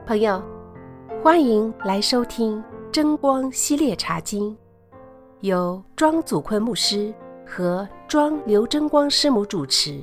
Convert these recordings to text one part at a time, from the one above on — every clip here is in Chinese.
朋友，欢迎来收听真光系列茶经，由庄祖坤牧师和庄刘真光师母主持。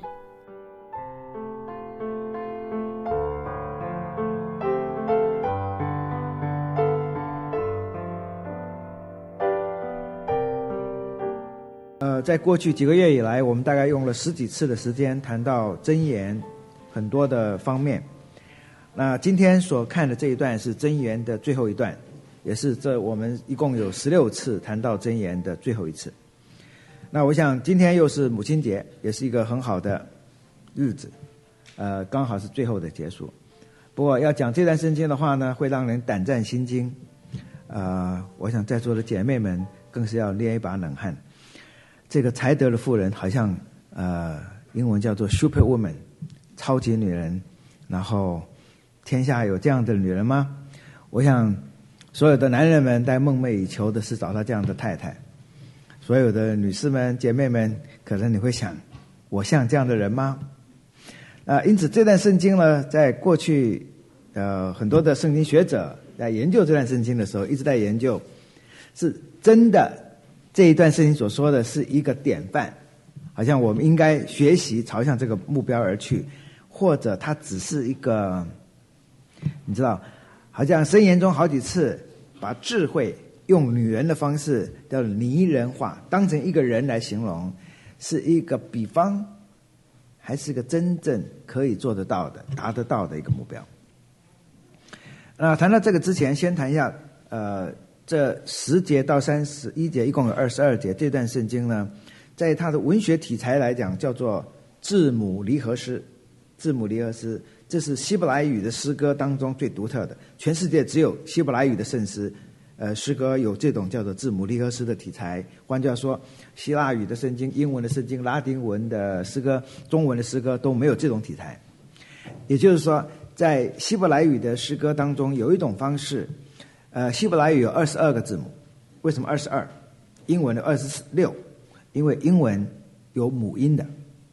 在过去几个月以来，我们大概用了10几次的时间谈到箴言很多的方面。那今天所看的这一段是箴言的最后一段，也是我们一共有16次谈到箴言的最后一次。那我想今天又是母亲节，也是一个很好的日子，刚好是最后的结束。不过要讲这段圣经的话呢，会让人胆战心惊。我想在座的姐妹们更是要捏一把冷汗。这个才德的妇人好像英文叫做 Superwoman， 超级女人。然后天下有这样的女人吗？我想所有的男人们在梦寐以求的是找到这样的太太。所有的女士们姐妹们，可能你会想，我像这样的人吗？因此这段圣经呢，在过去很多的圣经学者在研究这段圣经的时候，一直在研究是真的这一段圣经所说的是一个典范，好像我们应该学习朝向这个目标而去，或者它只是一个，你知道，好像箴言中好几次把智慧用女人的方式叫拟人化，当成一个人来形容，是一个比方，还是一个真正可以做得到的、达得到的一个目标。那谈到这个之前，先谈一下这10节到31节一共有22节，这段圣经呢，在它的文学题材来讲叫做字母离合诗。字母离合诗，这是希伯来语的诗歌当中最独特的，全世界只有希伯来语的圣诗诗歌有这种叫做字母离合诗的题材。换句话说，希腊语的圣经、英文的圣经、拉丁文的诗歌、中文的诗歌都没有这种题材。也就是说，在希伯来语的诗歌当中有一种方式，希伯来语有22个字母。为什么22？英文的26，因为英文有母音的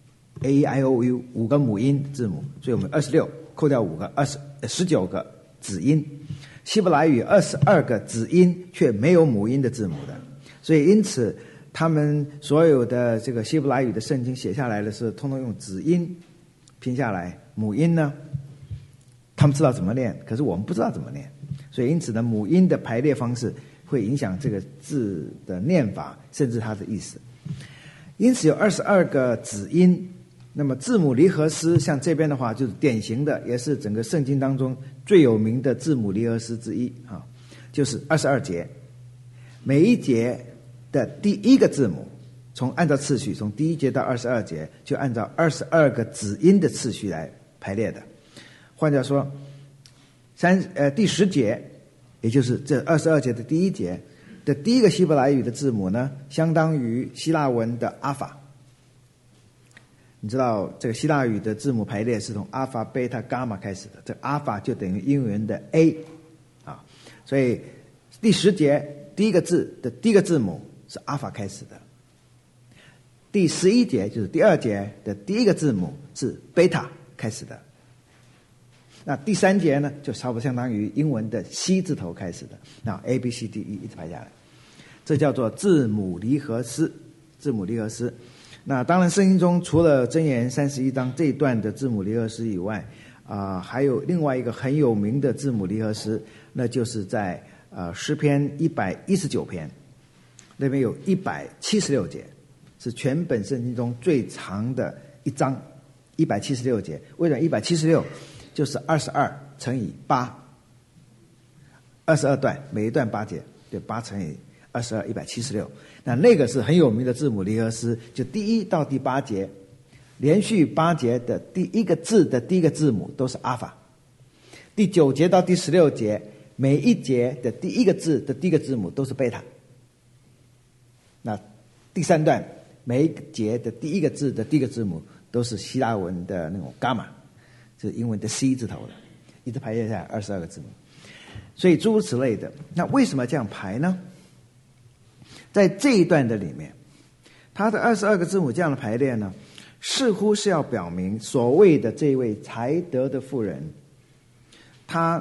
A I O U 5个母音字母，所以我们26扣掉5个19个子音。希伯来语22个子音却没有母音的字母的，所以因此他们所有的这个希伯来语的圣经写下来的是通通用子音拼下来，母音呢他们知道怎么念，可是我们不知道怎么念，所以因此呢，母音的排列方式会影响这个字的念法，甚至它的意思。因此有22个子音。那么字母离合诗像这边的话，就是典型的，也是整个圣经当中最有名的字母离合诗之一啊，就是22节，每一节的第一个字母，按照次序，从第1节到22节，就按照22个子音的次序来排列的。换句话说，第10节，也就是这22节的第1节的第一个希伯来语的字母呢，相当于希腊文的阿法。你知道这个希腊语的字母排列是从阿法、贝塔、伽马开始的，这阿法就等于英文的 A 啊，所以第10节第一个字的第一个字母是阿法开始的。第11节就是第2节的第一个字母是贝塔开始的。那第3节呢，就差不多相当于英文的 C 字头开始的，那 A B C D E 一直排下来，这叫做字母离合诗。字母离合诗。那当然圣经中除了箴言31章这一段的字母离合诗以外，还有另外一个很有名的字母离合诗，那就是在诗篇119篇，那边有176节，是全本圣经中最长的一章，176节。为什么176？就是22乘以8，22段，每一段8节，对，8乘以22 176。那个是很有名的字母离合诗，就第1到第8节，连续8节的第一个字的第一个字母都是阿法。第9节到第16节，每一节的第一个字的第一个字母都是贝塔。那第3段每一节的第一个字的第一个字母都是希腊文的那种伽马，就是英文的 C 字头的，一直排列下来22个字母。所以诸如此类的。那为什么这样排呢？在这一段的里面，它的22个字母这样的排列呢，似乎是要表明所谓的这位才德的妇人，她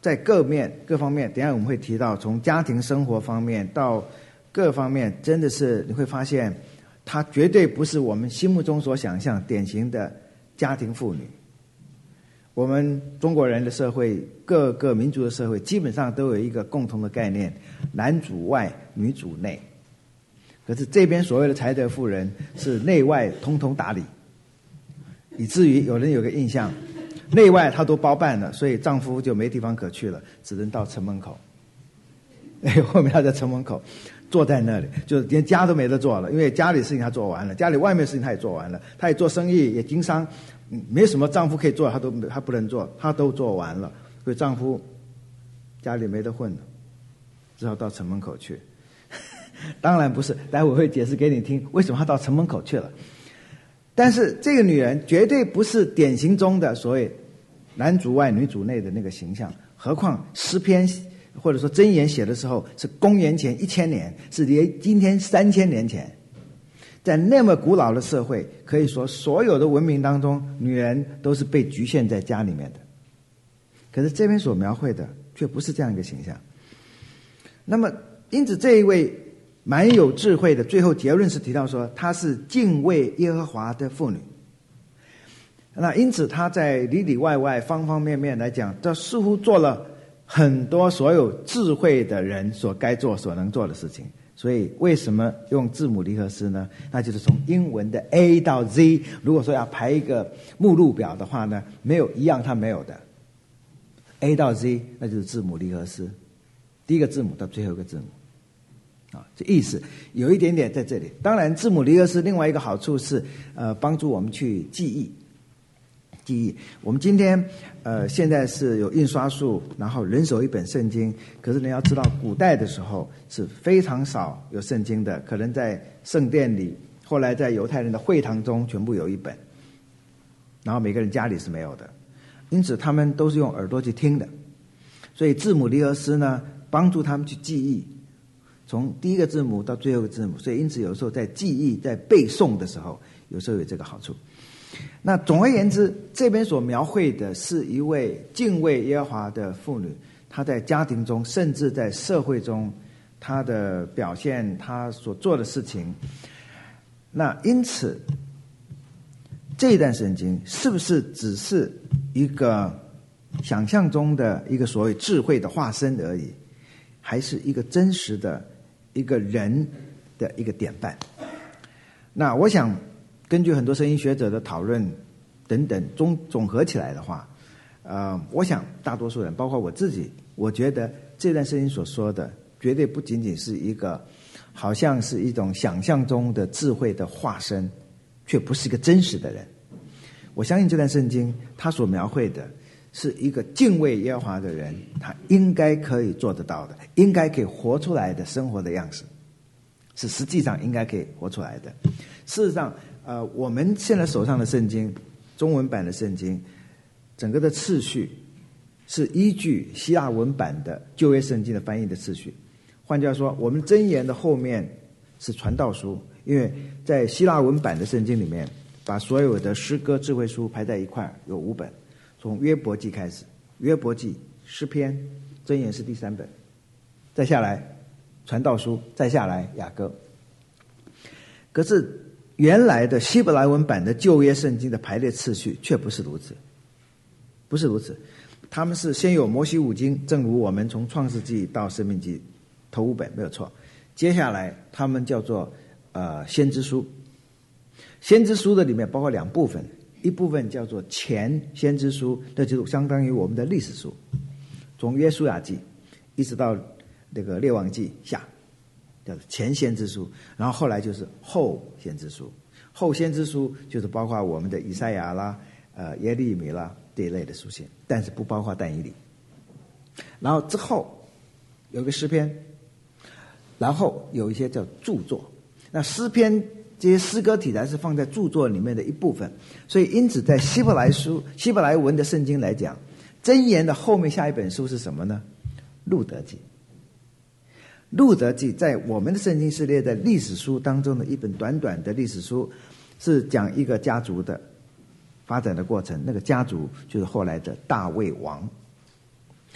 在各方面，等一下我们会提到，从家庭生活方面到各方面，真的是你会发现，她绝对不是我们心目中所想象典型的家庭妇女。我们中国人的社会，各个民族的社会，基本上都有一个共同的概念：男主外，女主内。可是这边所谓的才德妇人是内外通通打理，以至于有人有个印象，内外她都包办了，所以丈夫就没地方可去了，只能到城门口。后面他在城门口坐在那里，就连家都没得做了，因为家里事情他做完了，家里外面的事情他也做完了，他也做生意也经商，没什么丈夫可以做，他不能做，他都做完了，所以丈夫家里没得混了，只好到城门口去。当然不是，待会我会解释给你听为什么他到城门口去了。但是这个女人绝对不是典型中的所谓男主外女主内的那个形象，何况诗篇或者说箴言写的时候是公元前1000年，是离今天3000年前。在那么古老的社会，可以说所有的文明当中，女人都是被局限在家里面的。可是这边所描绘的却不是这样一个形象。那么因此这一位蛮有智慧的，最后结论是提到说她是敬畏耶和华的妇女。那因此她在里里外外方方面面来讲，这似乎做了很多所有智慧的人所该做所能做的事情。所以为什么用字母离合诗呢？那就是从英文的 A 到 Z， 如果说要排一个目录表的话呢，没有一样它没有的。A 到 Z 那就是字母离合诗，第一个字母到最后一个字母。这意思有一点点在这里。当然字母离合诗另外一个好处是帮助我们去记忆。我们今天现在是有印刷术，然后人手一本圣经，可是你要知道古代的时候是非常少有圣经的，可能在圣殿里，后来在犹太人的会堂中全部有一本，然后每个人家里是没有的，因此他们都是用耳朵去听的。所以字母离合诗呢帮助他们去记忆，从第一个字母到最后一个字母，所以因此有时候在记忆在背诵的时候有时候有这个好处。那总而言之，这边所描绘的是一位敬畏耶和华的妇女，她在家庭中甚至在社会中她的表现，她所做的事情。那因此这一段圣经是不是只是一个想象中的一个所谓智慧的化身而已，还是一个真实的一个人的一个典范？那我想根据很多圣经学者的讨论等等总合起来的话，我想大多数人包括我自己，我觉得这段圣经所说的绝对不仅仅是一个好像是一种想象中的智慧的化身，却不是一个真实的人。我相信这段圣经他所描绘的是一个敬畏耶和华的人，他应该可以做得到的，应该可以活出来的生活的样式，是实际上应该可以活出来的。事实上我们现在手上的圣经，中文版的圣经，整个的次序是依据希腊文版的旧约圣经的翻译的次序。换句话说，我们箴言的后面是传道书，因为在希腊文版的圣经里面，把所有的诗歌智慧书排在一块，有5本，从约伯记开始，约伯记、诗篇、箴言是第3本，再下来传道书，再下来雅歌。可是原来的希伯来文版的旧约圣经的排列次序却不是如此，不是如此。他们是先有摩西五经，正如我们从创世纪到申命记头5本没有错。接下来他们叫做先知书。先知书的里面包括2部分，一部分叫做前先知书，这就是相当于我们的历史书，从约书亚记一直到那个列王记下，叫做前先知书。然后后来就是后先知书，后先知书就是包括我们的以赛亚啦、耶利米啦这一类的书信，但是不包括但以理。然后之后有个诗篇，然后有一些叫著作。那诗篇这些诗歌题材是放在著作里面的一部分，所以因此在希伯来文的圣经来讲，箴言的后面下一本书是什么呢？路德记。路德记在我们的圣经是列在历史书当中的一本短短的历史书，是讲一个家族的发展的过程，那个家族就是后来的大卫王。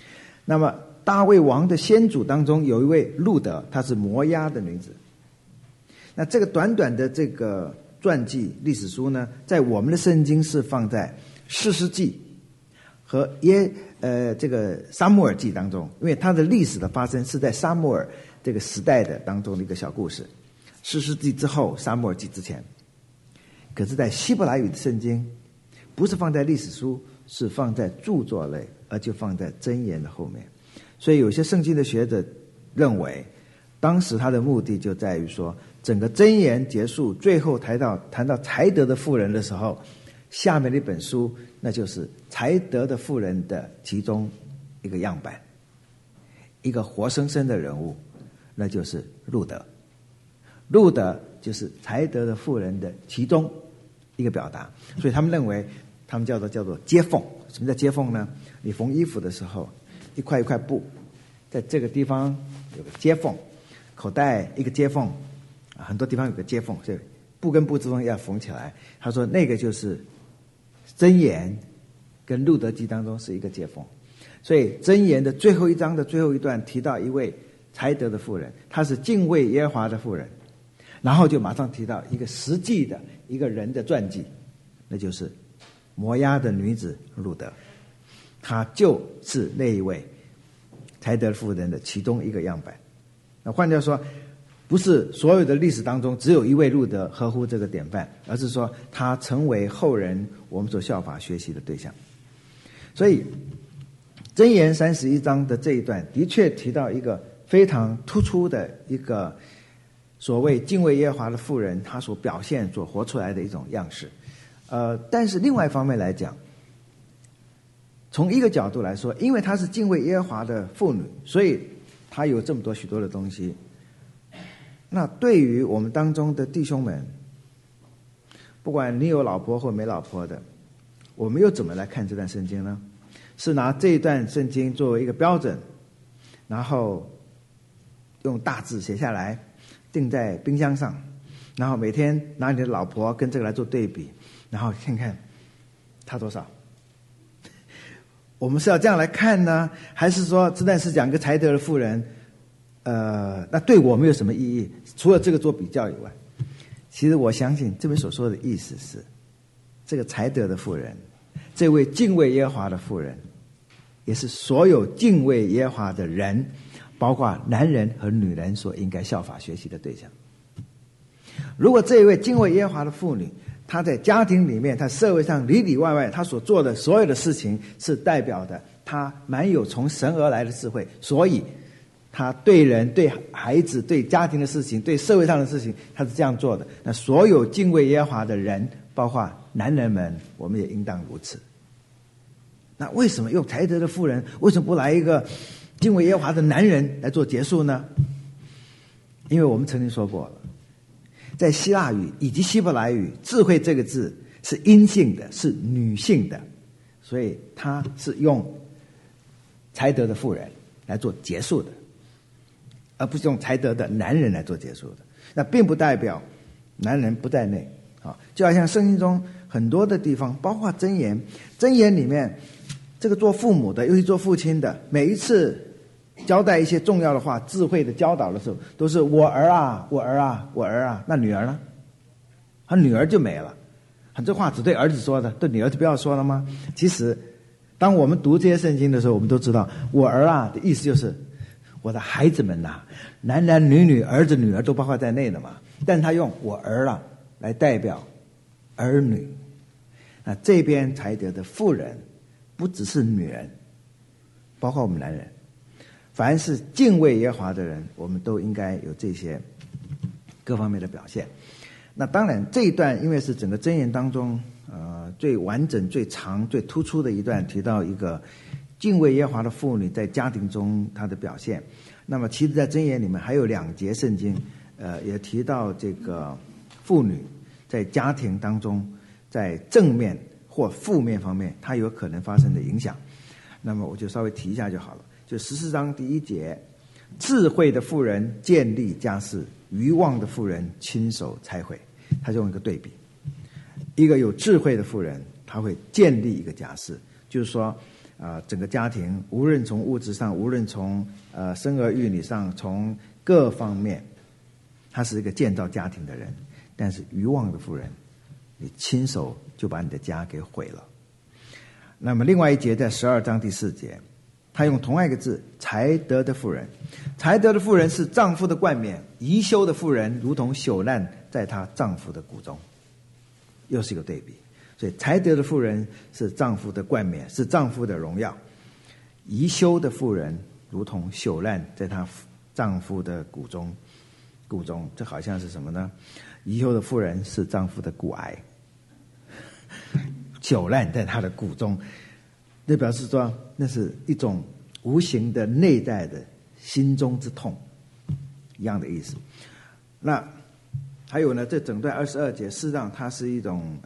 那么大卫王的先祖当中有一位路德，她是摩押的女子。那这个短短的这个传记历史书呢，在我们的圣经是放在士师记和这个撒母耳记当中，因为它的历史的发生是在撒母耳这个时代的当中的一个小故事，士师记之后，撒母耳记之前。可是在希伯来语的圣经不是放在历史书，是放在著作类，而就放在箴言的后面。所以有些圣经的学者认为，当时他的目的就在于说，整个箴言结束，最后谈到才德的妇人的时候，下面的一本书那就是才德的妇人的其中一个样板，一个活生生的人物，那就是路德。路德就是才德的妇人的其中一个表达，所以他们认为，他们叫做接缝。什么叫接缝呢？你缝衣服的时候，一块一块布，在这个地方有个接缝，口袋一个接缝，很多地方有个接缝，所以布跟布之中要缝起来。他说那个就是箴言跟路德记当中是一个接缝。所以箴言的最后一章的最后一段提到一位才德的妇人，她是敬畏耶和华的妇人，然后就马上提到一个实际的一个人的传记，那就是摩押的女子路德，她就是那一位才德妇人的其中一个样板。那换句话说，不是所有的历史当中只有一位路德合乎这个典范，而是说他成为后人我们所效法学习的对象。所以箴言31章的这一段的确提到一个非常突出的一个所谓敬畏耶和华的妇人，她所表现所活出来的一种样式。但是另外一方面来讲，从一个角度来说，因为她是敬畏耶和华的妇女，所以她有这么许多的东西。那对于我们当中的弟兄们，不管你有老婆或没老婆的，我们又怎么来看这段圣经呢？是拿这一段圣经作为一个标准，然后用大字写下来，钉在冰箱上，然后每天拿你的老婆跟这个来做对比，然后看看差多少。我们是要这样来看呢，还是说这段是讲一个才德的妇人？那对我们有什么意义？除了这个做比较以外，其实我相信这边所说的意思是，这个才德的妇人，这位敬畏耶和华的妇人，也是所有敬畏耶和华的人，包括男人和女人所应该效法学习的对象。如果这一位敬畏耶和华的妇女，她在家庭里面，她社会上里里外外，她所做的所有的事情是代表的她满有从神而来的智慧，所以她对人、对孩子、对家庭的事情、对社会上的事情，她是这样做的。那所有敬畏耶和华的人，包括男人们，我们也应当如此。那为什么用才德的妇人，为什么不来一个敬畏耶和华的男人来做结束呢？因为我们曾经说过了，在希腊语以及希伯来语，智慧这个字是阴性的，是女性的，所以它是用才德的妇人来做结束的，而不是用才德的男人来做结束的。那并不代表男人不在内啊，就好像圣经中很多的地方，包括箴言，箴言里面这个做父母的，尤其做父亲的，每一次交代一些重要的话、智慧的教导的时候，都是我儿啊，我儿啊，我儿啊。那女儿呢？他女儿就没了。这话只对儿子说的，对女儿就不要说了吗？其实，当我们读这些圣经的时候，我们都知道，我儿啊的意思就是我的孩子们呐，男男女女、儿子女儿都包括在内的嘛。但他用我儿啊来代表儿女。那这边才德的妇人，不只是女人，包括我们男人。凡是敬畏耶和华的人，我们都应该有这些各方面的表现。那当然这一段因为是整个箴言当中最完整、最长、最突出的一段，提到一个敬畏耶和华的妇女在家庭中她的表现。那么其实在箴言里面还有2节圣经也提到这个妇女在家庭当中在正面或负面方面她有可能发生的影响。那么我就稍微提一下就好了。就14章第1节，智慧的妇人建立家室，愚妄的妇人亲手拆毁。他就用一个对比，一个有智慧的妇人，她会建立一个家室，就是说整个家庭，无论从物质上，无论从生儿育女上，从各方面，他是一个建造家庭的人。但是愚妄的妇人，你亲手就把你的家给毁了。那么另外一节在12章第4节，他用同样一个字，才德的妇人。才德的妇人是丈夫的冠冕，貽羞的妇人如同朽烂在她丈夫的骨中。又是一个对比。所以才德的妇人是丈夫的冠冕，是丈夫的荣耀。貽羞的妇人如同朽烂在她丈夫的骨中。这好像是什么呢？貽羞的妇人是丈夫的骨癌，朽烂在她的骨中，那表示说那是一种无形的内在的心中之痛，一样的意思。那还有呢，这整段22节事实上它是一种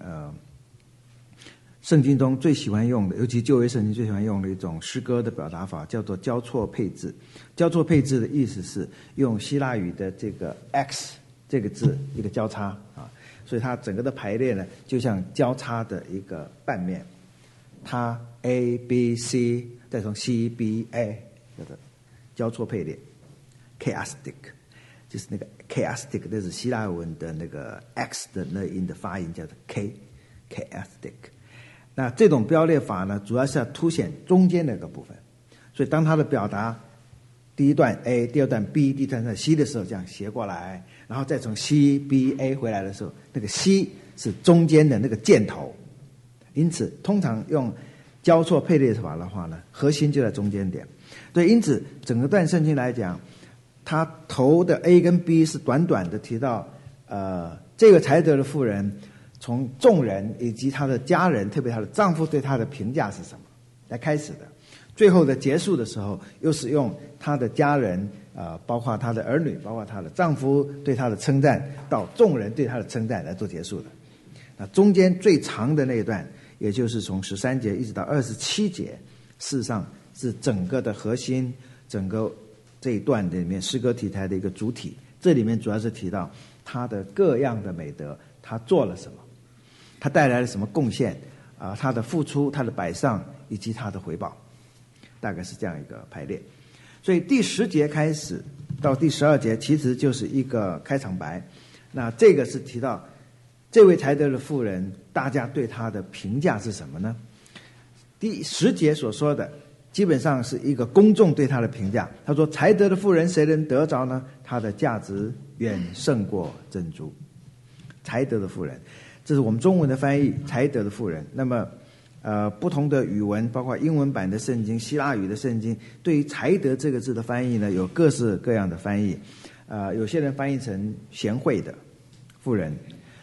圣经中最喜欢用的，尤其旧约圣经最喜欢用的一种诗歌的表达法，叫做交错配置。交错配置的意思是用希腊语的这个 X 这个字一个交叉啊，所以它整个的排列呢，就像交叉的一个半面，它 A B C 再从 C B A 叫做交错配列 ，chiastic 就是那个 chiastic， 那是希腊文的那个 X 的那音的发音叫做 chiastic。那这种标列法呢，主要是要凸显中间那个部分，所以当它的表达第一段 A， 第二段 B， 第三段 C 的时候，这样斜过来，然后再从 C B A 回来的时候，那个 C 是中间的那个箭头，因此通常用交错配列法的话呢，核心就在中间点。对，因此整个段圣经来讲，它头的 A 跟 B 是短短的提到这个才德的妇人从众人以及她的家人，特别她的丈夫对她的评价是什么来开始的，最后的结束的时候又是用她的家人包括她的儿女，包括她的丈夫对她的称赞，到众人对她的称赞来做结束的。那中间最长的那一段，也就是从13节一直到27节，事实上是整个的核心，整个这一段里面诗歌题材的一个主体。这里面主要是提到她的各样的美德，她做了什么，他带来了什么贡献他的付出，他的摆上，以及他的回报，大概是这样一个排列。所以第10节开始到第12节其实就是一个开场白。那这个是提到这位才德的妇人，大家对她的评价是什么呢？第10节所说的基本上是一个公众对她的评价。他说才德的妇人谁能得着呢？她的价值远胜过珍珠。才德的妇人，这是我们中文的翻译，才德的妇人。那么不同的语文，包括英文版的圣经、希腊语的圣经，对于才德这个字的翻译呢，有各式各样的翻译。有些人翻译成贤惠的妇人，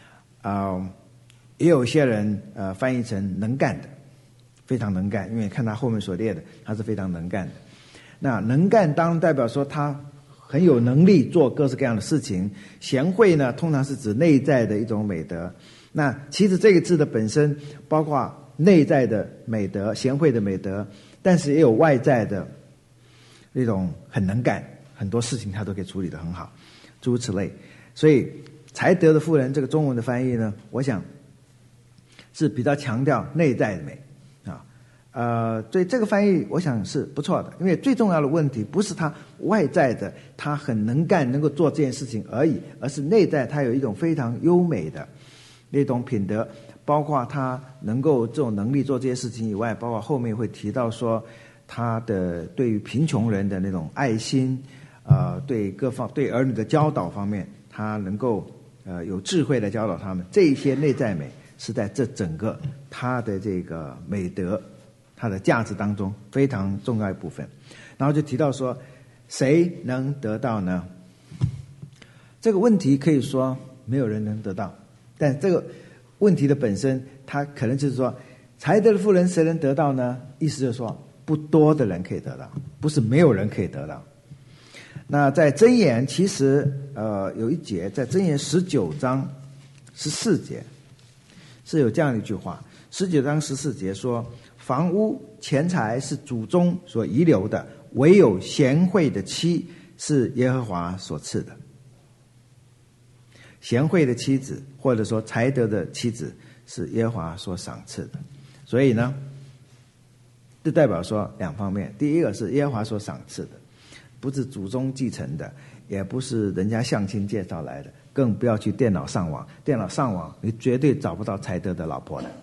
也有些人翻译成能干的，非常能干，因为看他后面所列的，他是非常能干的。那能干当然代表说他很有能力做各式各样的事情。贤惠呢，通常是指内在的一种美德。那其实这个字的本身包括内在的美德，贤惠的美德，但是也有外在的那种很能干，很多事情他都可以处理得很好，诸如此类。所以才德的妇人这个中文的翻译呢，我想是比较强调内在的美所以这个翻译我想是不错的。因为最重要的问题不是他外在的他很能干能够做这件事情而已，而是内在他有一种非常优美的那种品德，包括他能够这种能力做这些事情以外，包括后面会提到说他的对于贫穷人的那种爱心，对各方对儿女的教导方面，他能够有智慧的教导他们，这一些内在美是在这整个他的这个美德它的价值当中非常重要一部分。然后就提到说谁能得到呢？这个问题可以说没有人能得到，但这个问题的本身它可能就是说才德的妇人谁能得到呢？意思就是说不多的人可以得到，不是没有人可以得到。那在箴言其实有一节，在箴言19章14节是有这样的一句话，19章14节说房屋钱财是祖宗所遗留的，唯有贤惠的妻是耶和华所赐的。贤惠的妻子或者说才德的妻子是耶和华所赏赐的。所以呢， 这代表说两方面，第一个是耶和华所赏赐的，不是祖宗继承的，也不是人家相亲介绍来的，更不要去电脑上网，电脑上网你绝对找不到才德的老婆的。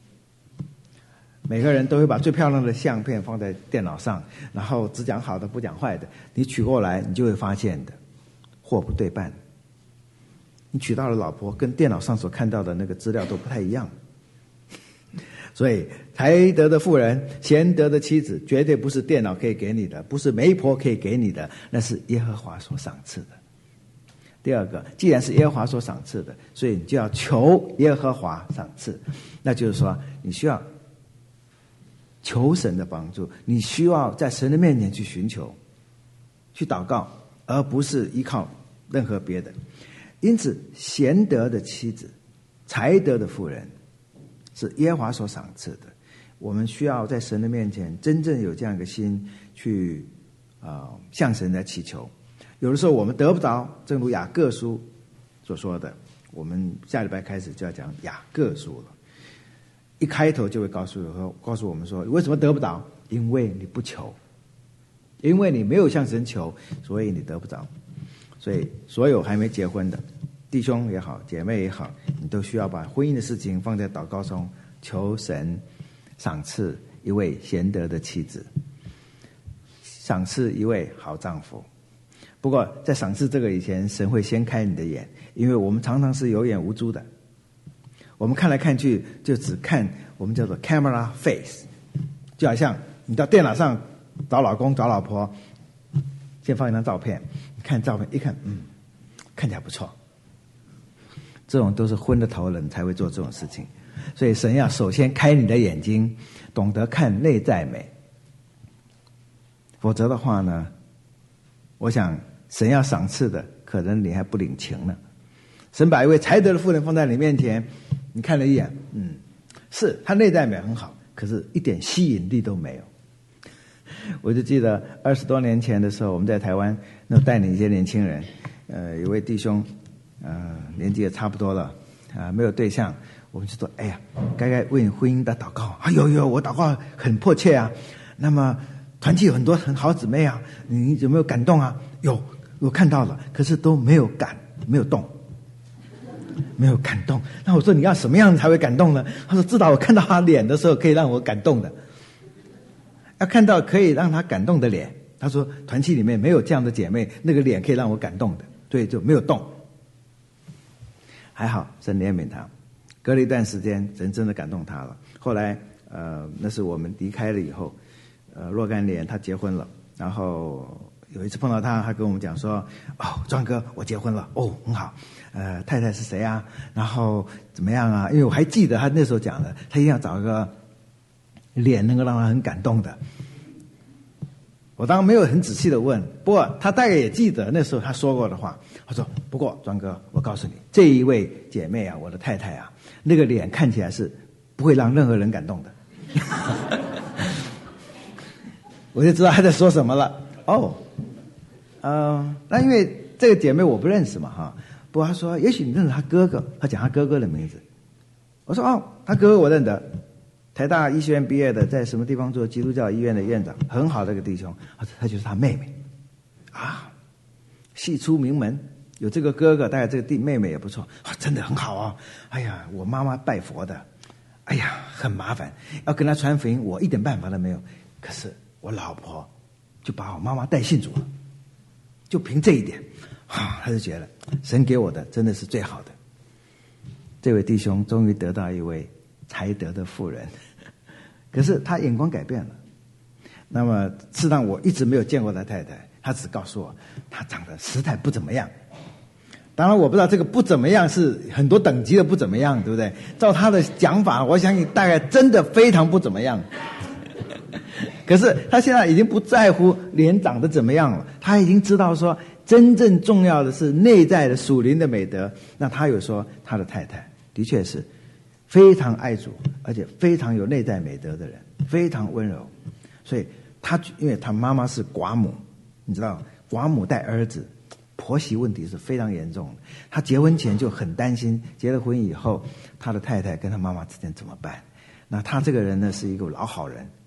每个人都会把最漂亮的相片放在电脑上，然后只讲好的不讲坏的，你娶过来你就会发现的货不对半，你娶到的老婆跟电脑上所看到的那个资料都不太一样。所以才德的妇人，贤德的妻子，绝对不是电脑可以给你的，不是媒婆可以给你的，那是耶和华所赏赐的。第二个，既然是耶和华所赏赐的，所以你就要求耶和华赏赐，那就是说你需要求神的帮助，你需要在神的面前去寻求，去祷告，而不是依靠任何别的。因此贤德的妻子，才德的妇人，是耶和华所赏赐的。我们需要在神的面前真正有这样一个心去向神来祈求。有的时候我们得不着，正如雅各书所说的，我们下礼拜开始就要讲雅各书了。一开头就会告诉我们说，为什么得不着？因为你不求，因为你没有向神求，所以你得不着。所以所有还没结婚的弟兄也好，姐妹也好，你都需要把婚姻的事情放在祷告中，求神赏赐一位贤德的妻子，赏赐一位好丈夫。不过在赏赐这个以前，神会先开你的眼，因为我们常常是有眼无珠的，我们看来看去就只看我们叫做 camera face， 就好像你到电脑上找老公找老婆，先放一张照片，你看照片一看，看起来不错。这种都是昏了头人才会做这种事情，所以神要首先开你的眼睛，懂得看内在美。否则的话呢，我想神要赏赐的，可能你还不领情呢。神把一位才德的妇人放在你面前，你看了一眼，是她内在美很好，可是一点吸引力都没有。我就记得20多年前的时候，我们在台湾那带领一些年轻人，有位弟兄，年纪也差不多了，没有对象，我们就说，哎呀，该为你婚姻的祷告。有，我祷告很迫切啊。那么团契有很多很好姊妹啊，你有没有感动啊？有，我看到了，可是都没有没有动，没有感动。那我说你要什么样才会感动呢？他说至少我看到他脸的时候可以让我感动的，要看到可以让他感动的脸。他说团契里面没有这样的姐妹，那个脸可以让我感动的，所以就没有动。还好神怜悯他，隔了一段时间神真的感动他了。后来那是我们离开了以后，若干年他结婚了，然后有一次碰到他，他跟我们讲说，庄哥我结婚了，很好，太太是谁啊？然后怎么样啊？因为我还记得他那时候讲的，他一定要找一个脸能够让他很感动的。我当然没有很仔细的问，不过他大概也记得那时候他说过的话。他说，不过庄哥我告诉你，这一位姐妹啊，我的太太啊，那个脸看起来是不会让任何人感动的。我就知道他在说什么了。那因为这个姐妹我不认识嘛哈，不过他说也许你认识他哥哥，他讲他哥哥的名字。我说他哥哥我认得，台大医学院毕业的，在什么地方做基督教医院的院长，很好的一个弟兄。他就是他妹妹啊，系出名门，有这个哥哥，大概这个妹妹也不错，真的很好啊。哎呀，我妈妈拜佛的，哎呀很麻烦，要跟他传福音，我一点办法都没有。可是我老婆就把我妈妈带信主了，就凭这一点，他就觉得神给我的真的是最好的。这位弟兄终于得到一位才德的妇人，可是他眼光改变了。那么事实上我一直没有见过他太太，他只告诉我他长得实在不怎么样。当然我不知道这个不怎么样是很多等级的不怎么样，对不对？照他的讲法，我相信大概真的非常不怎么样。可是他现在已经不在乎脸长得怎么样了，他已经知道说真正重要的是内在的属灵的美德。那他有说他的太太的确是非常爱主，而且非常有内在美德的人，非常温柔。所以因为他妈妈是寡母，你知道寡母带儿子，婆媳问题是非常严重的。他结婚前就很担心，结了婚以后他的太太跟他妈妈之间怎么办。那他这个人呢是一个老好人，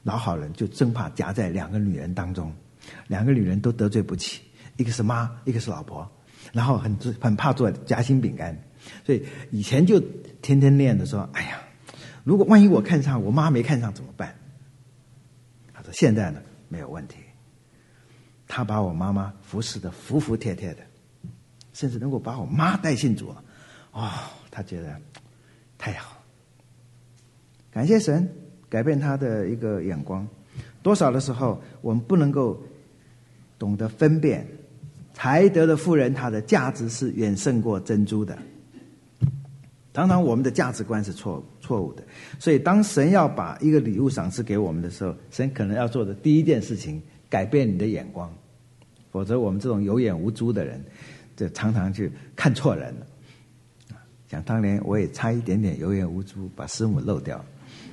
老好人就生怕夹在两个女人当中，两个女人都得罪不起，一个是妈，一个是老婆，然后很怕做夹心饼干，所以以前就天天念的说，哎呀，如果万一我看上，我妈没看上怎么办？他说现在呢没有问题，他把我妈妈服侍得服服帖帖的，甚至能够把我妈带信主了，他觉得太好，感谢神改变他的一个眼光。多少的时候我们不能够懂得分辨，才德的妇人她的价值是远胜过珍珠的。常常我们的价值观是错误的，所以当神要把一个礼物赏赐给我们的时候，神可能要做的第一件事情，改变你的眼光，否则我们这种有眼无珠的人，就常常去看错人了。想当年我也差一点点有眼无珠，把师母漏掉。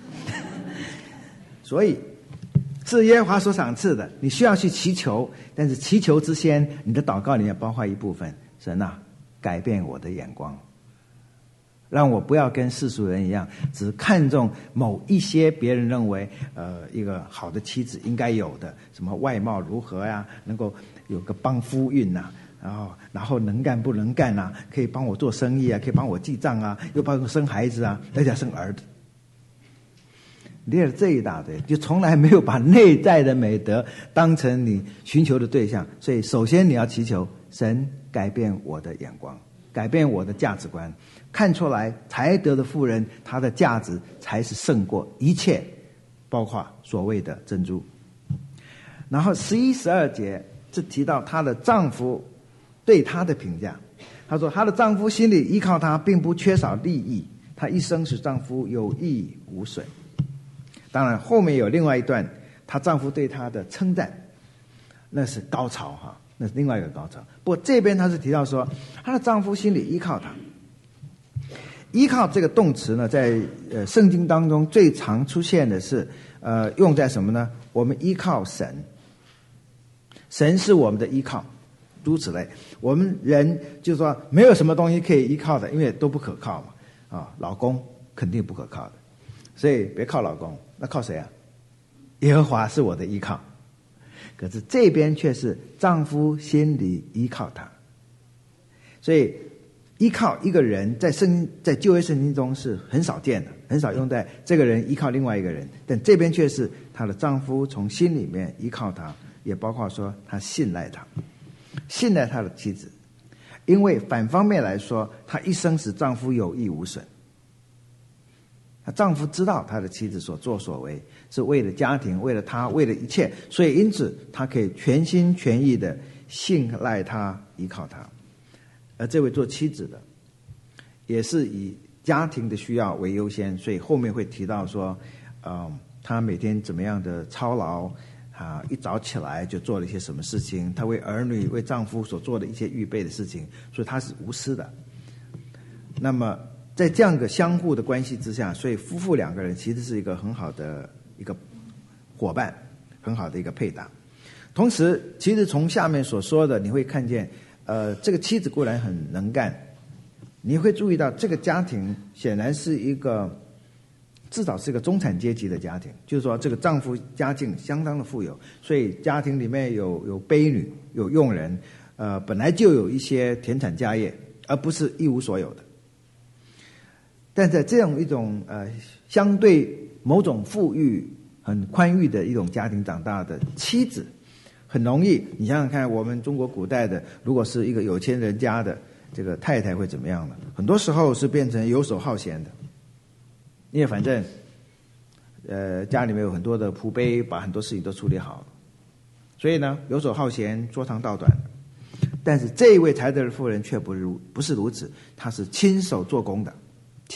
所以是耶和华所赏赐的，你需要去祈求，但是祈求之先，你的祷告里面包括一部分，神啊，改变我的眼光，让我不要跟世俗人一样，只看重某一些别人认为一个好的妻子应该有的，什么外貌如何呀，能够有个帮夫运呐，然后能干不能干啊，可以帮我做生意啊，可以帮我记账啊，又帮我生孩子啊，而且生儿子。列了这一大堆，就从来没有把内在的美德当成你寻求的对象。所以首先你要祈求神改变我的眼光，改变我的价值观，看出来才德的妇人她的价值才是胜过一切，包括所谓的珍珠。然后11、12节是提到她的丈夫对她的评价，她说她的丈夫心里依靠她，并不缺少利益，她一生使丈夫有益无损。当然后面有另外一段她丈夫对她的称赞，那是高潮哈，那是另外一个高潮。不过这边她是提到说她的丈夫心里依靠她。依靠这个动词呢，在圣经当中最常出现的是用在什么呢？我们依靠神，神是我们的依靠，诸如此类。我们人就是说没有什么东西可以依靠的，因为都不可靠嘛。老公肯定不可靠的，所以别靠老公，那靠谁啊？耶和华是我的依靠。可是这边却是丈夫心里依靠他，所以依靠一个人在旧约圣经中是很少见的，很少用在这个人依靠另外一个人，但这边却是她的丈夫从心里面依靠她，也包括说他信赖她，信赖他的妻子。因为反方面来说，她一生使丈夫有益无损。她丈夫知道她的妻子所作所为是为了家庭，为了他，为了一切，所以因此她可以全心全意的信赖他，依靠他。而这位做妻子的也是以家庭的需要为优先，所以后面会提到说她每天怎么样的操劳，一早起来就做了一些什么事情，她为儿女为丈夫所做的一些预备的事情，所以她是无私的。那么在这样一个相互的关系之下，所以夫妇两个人其实是一个很好的一个伙伴，很好的一个配搭。同时其实从下面所说的你会看见这个妻子固然很能干，你会注意到这个家庭显然是一个至少是一个中产阶级的家庭，就是说这个丈夫家境相当的富有，所以家庭里面有婢女，有佣人，本来就有一些田产家业，而不是一无所有的。但在这样一种相对某种富裕很宽裕的一种家庭长大的妻子，很容易，你想想看，我们中国古代的如果是一个有钱人家的这个太太会怎么样呢？很多时候是变成游手好闲的，因为反正家里面有很多的仆婢，把很多事情都处理好了，所以呢游手好闲，说长道短。但是这一位才德的妇人却不是如此，她是亲手做工的，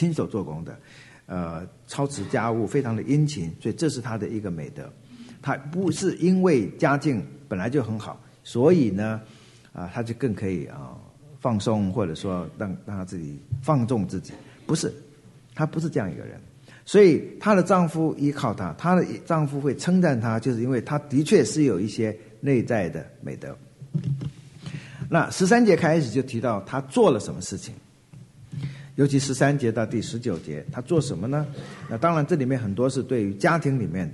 操持家务，非常的殷勤，所以这是她的一个美德。她不是因为家境本来就很好，所以呢她就更可以放松，或者说让她自己放纵自己，不是，她不是这样一个人。所以她的丈夫依靠她，她的丈夫会称赞她，就是因为她的确是有一些内在的美德。那13节开始就提到她做了什么事情，尤其13节到第19节，她做什么呢？那当然这里面很多是对于家庭里面的，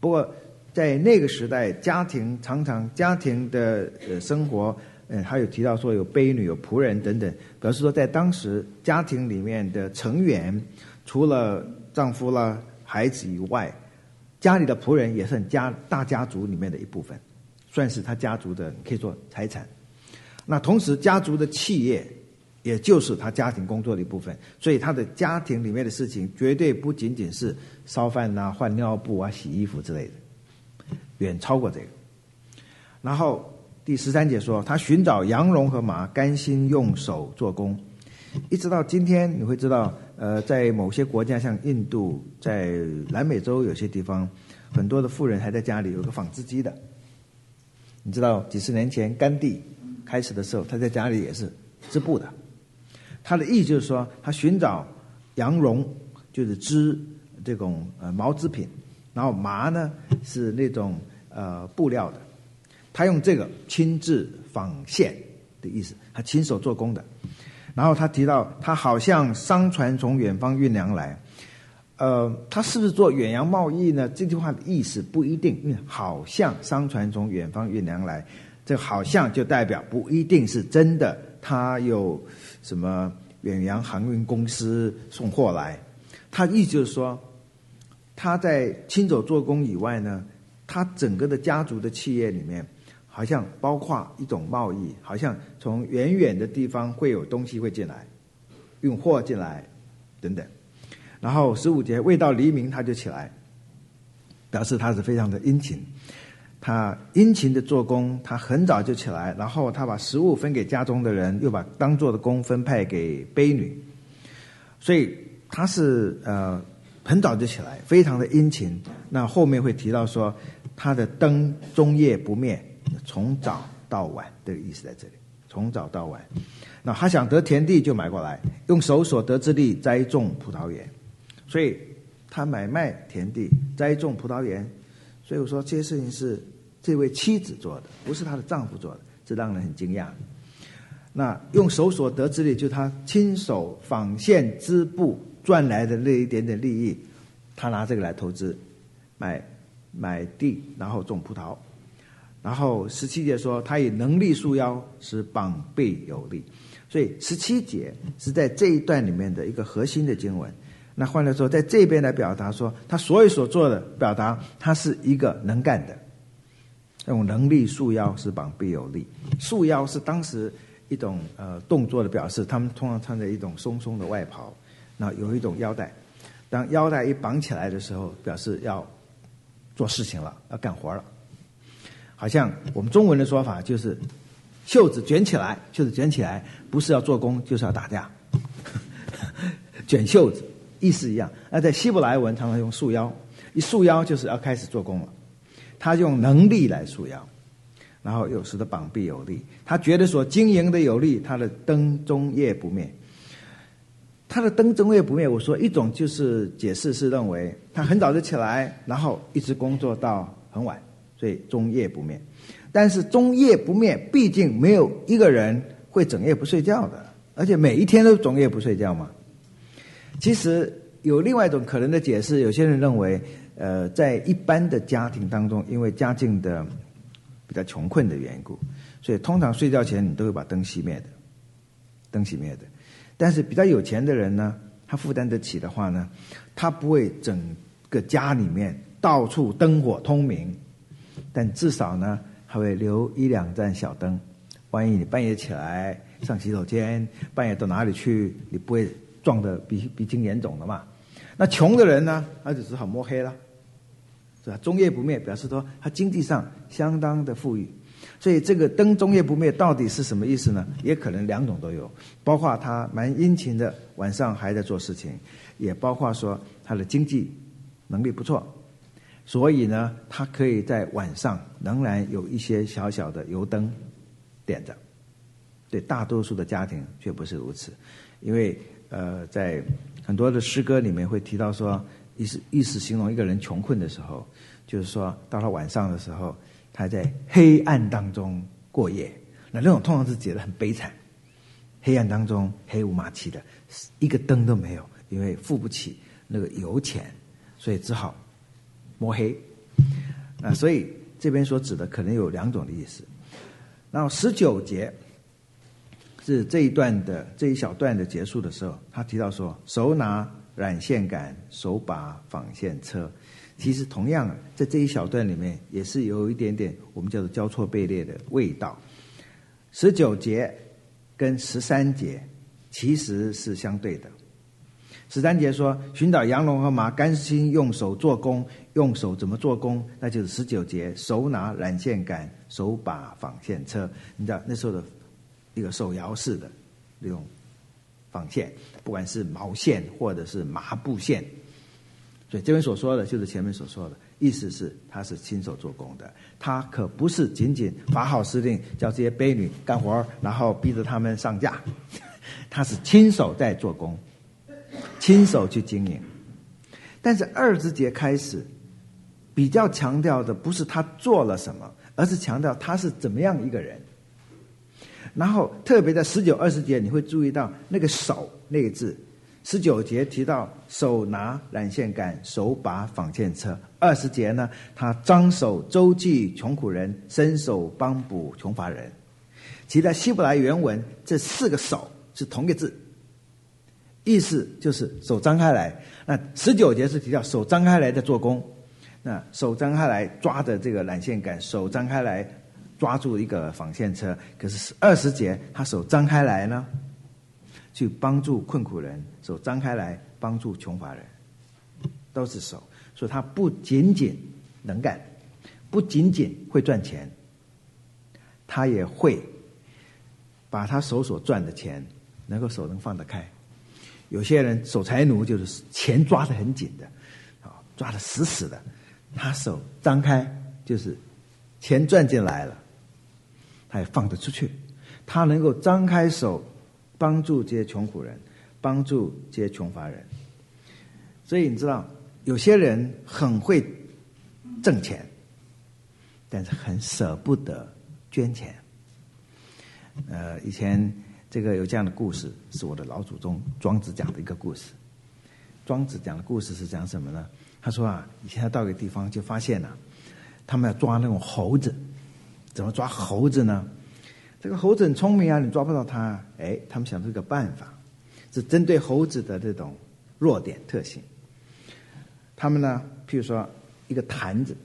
不过在那个时代，家庭的生活，还有提到说有婢女、有仆人等等，表示说在当时家庭里面的成员，除了丈夫啦、孩子以外，家里的仆人也是大家族里面的一部分，算是他家族的可以说财产。那同时家族的企业也就是他家庭工作的一部分，所以他的家庭里面的事情绝对不仅仅是烧饭啊、换尿布啊、洗衣服之类的，远超过这个。然后第13节说，他寻找羊绒和麻，甘心用手做工。一直到今天，你会知道，在某些国家，像印度，在南美洲有些地方，很多的妇人还在家里有个纺织机的。你知道，几十年前甘地开始的时候，他在家里也是织布的。他的意思就是说，他寻找羊绒，就是织这种毛织品，然后麻呢是那种布料的。他用这个亲自纺线的意思，他亲手做工的。然后他提到，他好像商船从远方运粮来。他是不是做远洋贸易呢？这句话的意思不一定，因为好像商船从远方运粮来，这好像就代表不一定是真的。他有什么远洋航运公司送货来？他意思就是说，他在亲手做工以外呢，他整个的家族的企业里面，好像包括一种贸易，好像从远远的地方会有东西会进来，运货进来等等。然后15节，未到黎明他就起来，表示他是非常的殷勤。他殷勤的做工，他很早就起来，然后他把食物分给家中的人，又把当做的工分派给婢女，所以他是很早就起来，非常的殷勤。那后面会提到说，他的灯终夜不灭，从早到晚的意思在这里，从早到晚。那他想得田地就买过来，用手所得之力栽种葡萄园，所以他买卖田地，栽种葡萄园。所以我说这些事情是这位妻子做的，不是她的丈夫做的，这让人很惊讶。那用手所得之力，就是他亲手纺线织布赚来的那一点点利益，他拿这个来投资，买地，然后种葡萄。然后17节说，他以能力束腰，使膀臂有力。所以17节是在这一段里面的一个核心的经文。那换句话说，在这边来表达说，他所有所做的表达，他是一个能干的，用能力束腰，使膀臂有力。束腰是当时一种动作的表示，他们通常穿着一种松松的外袍，那有一种腰带，当腰带一绑起来的时候，表示要做事情了，要干活了。好像我们中文的说法就是袖子卷起来，不是要做工就是要打架，卷袖子意思一样。那在希伯来文常常用束腰，一束腰就是要开始做工了。他用能力来束腰，然后又使得膀臂有力。他觉得所经营的有力，他的灯终夜不灭。他的灯终夜不灭，我说一种就是解释是认为他很早就起来，然后一直工作到很晚，所以终夜不灭。但是终夜不灭，毕竟没有一个人会整夜不睡觉的，而且每一天都整夜不睡觉嘛。其实有另外一种可能的解释，有些人认为在一般的家庭当中，因为家境的比较穷困的缘故，所以通常睡觉前你都会把灯熄灭的。但是比较有钱的人呢，他负担得起的话呢，他不会整个家里面到处灯火通明，但至少呢还会留1-2盏小灯，万一你半夜起来上洗手间，半夜到哪里去，你不会撞得鼻青眼肿的嘛。那穷的人呢，他就只好摸黑了，是吧？终夜不灭表示说他经济上相当的富裕。所以这个灯终夜不灭到底是什么意思呢？也可能两种都有，包括他蛮殷勤的，晚上还在做事情，也包括说他的经济能力不错，所以呢他可以在晚上仍然有一些小小的油灯点着。对大多数的家庭却不是如此，因为在很多的诗歌里面会提到说，意思形容一个人穷困的时候，就是说到了晚上的时候，他在黑暗当中过夜。那种通常是觉得很悲惨，黑暗当中黑乌麻漆的，一个灯都没有，因为付不起那个油钱，所以只好摸黑。 所以这边所指的可能有2种的意思。然后19节是这一小段的结束的时候，他提到说手拿染线杆，手把纺线车。其实同样在这一小段里面也是有一点点我们叫做交错背列的味道。19节跟13节其实是相对的。13节说寻找羊绒和麻，甘心用手做工。用手怎么做工？那就是19节手拿染线杆，手把纺线车。你知道那时候的一个手摇式的那种纺线，不管是毛线或者是麻布线。所以这边所说的就是前面所说的意思是他是亲手做工的，他可不是仅仅发号施令叫这些婢女干活然后逼着他们上架，他是亲手在做工，亲手去经营。但是20节开始比较强调的不是他做了什么，而是强调他是怎么样一个人。然后特别在19、20节你会注意到那个手那个字，19节提到手拿染线杆，手把纺线车。20节呢，他张手周济穷苦人，伸手帮补穷乏人。其实在希伯来原文这4个手是同一个字，意思就是手张开来。那19节是提到手张开来在做工，那手张开来抓着这个染线杆，手张开来抓住一个纺线车。可是20节他手张开来呢，去帮助困苦人，手张开来帮助穷乏人，都是手。所以他不仅仅能干，不仅仅会赚钱，他也会把他手所赚的钱手能放得开。有些人守财奴就是钱抓得很紧的，抓得死死的，他手张开就是钱赚进来了，他也放得出去。他能够张开手帮助这些穷苦人，帮助这些穷乏人。所以你知道有些人很会挣钱，但是很舍不得捐钱。以前这个有这样的故事，是我的老祖宗庄子讲的一个故事。庄子讲的故事是讲什么呢？他说以前他到一个地方就发现他们要抓那种猴子。怎么抓猴子呢？这个猴子很聪明你抓不到它。他们想出一个办法，是针对猴子的这种弱点特性。他们呢，譬如说一个坛子，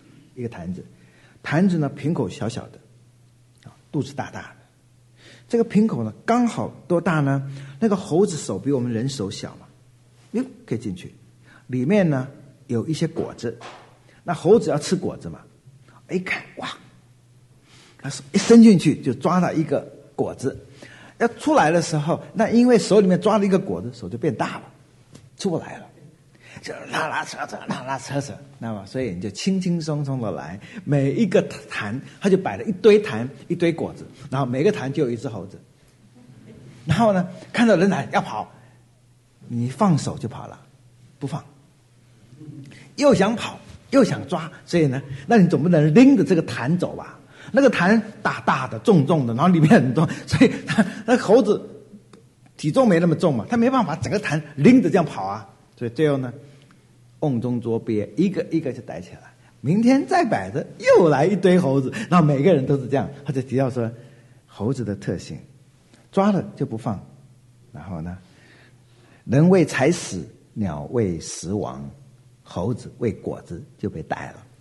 坛子呢瓶口小小的，肚子大大的。这个瓶口呢刚好多大呢？那个猴子手比我们人手小嘛，可以进去。里面呢有一些果子，那猴子要吃果子嘛，一看哇，他手一伸进去就抓到一个果子。要出来的时候，那因为手里面抓了一个果子，手就变大了，出不来了，就拉扯，那么所以你就轻轻松松的来。每一个坛他就摆了一堆坛一堆果子，然后每个坛就有一只猴子。然后呢看到人来要跑，你放手就跑了，不放，又想跑又想抓，所以呢那你总不能拎着这个坛走吧？那个坛大大的重重的，然后里面很多，所以那猴子体重没那么重嘛，他没办法整个坛拎着这样跑啊。所以最后呢瓮中捉鳖，一个一个就逮起来。明天再摆着又来一堆猴子，然后每个人都是这样。他就提到说猴子的特性，抓了就不放。然后呢，人为财死，鸟为食亡，猴子为果子就被逮了。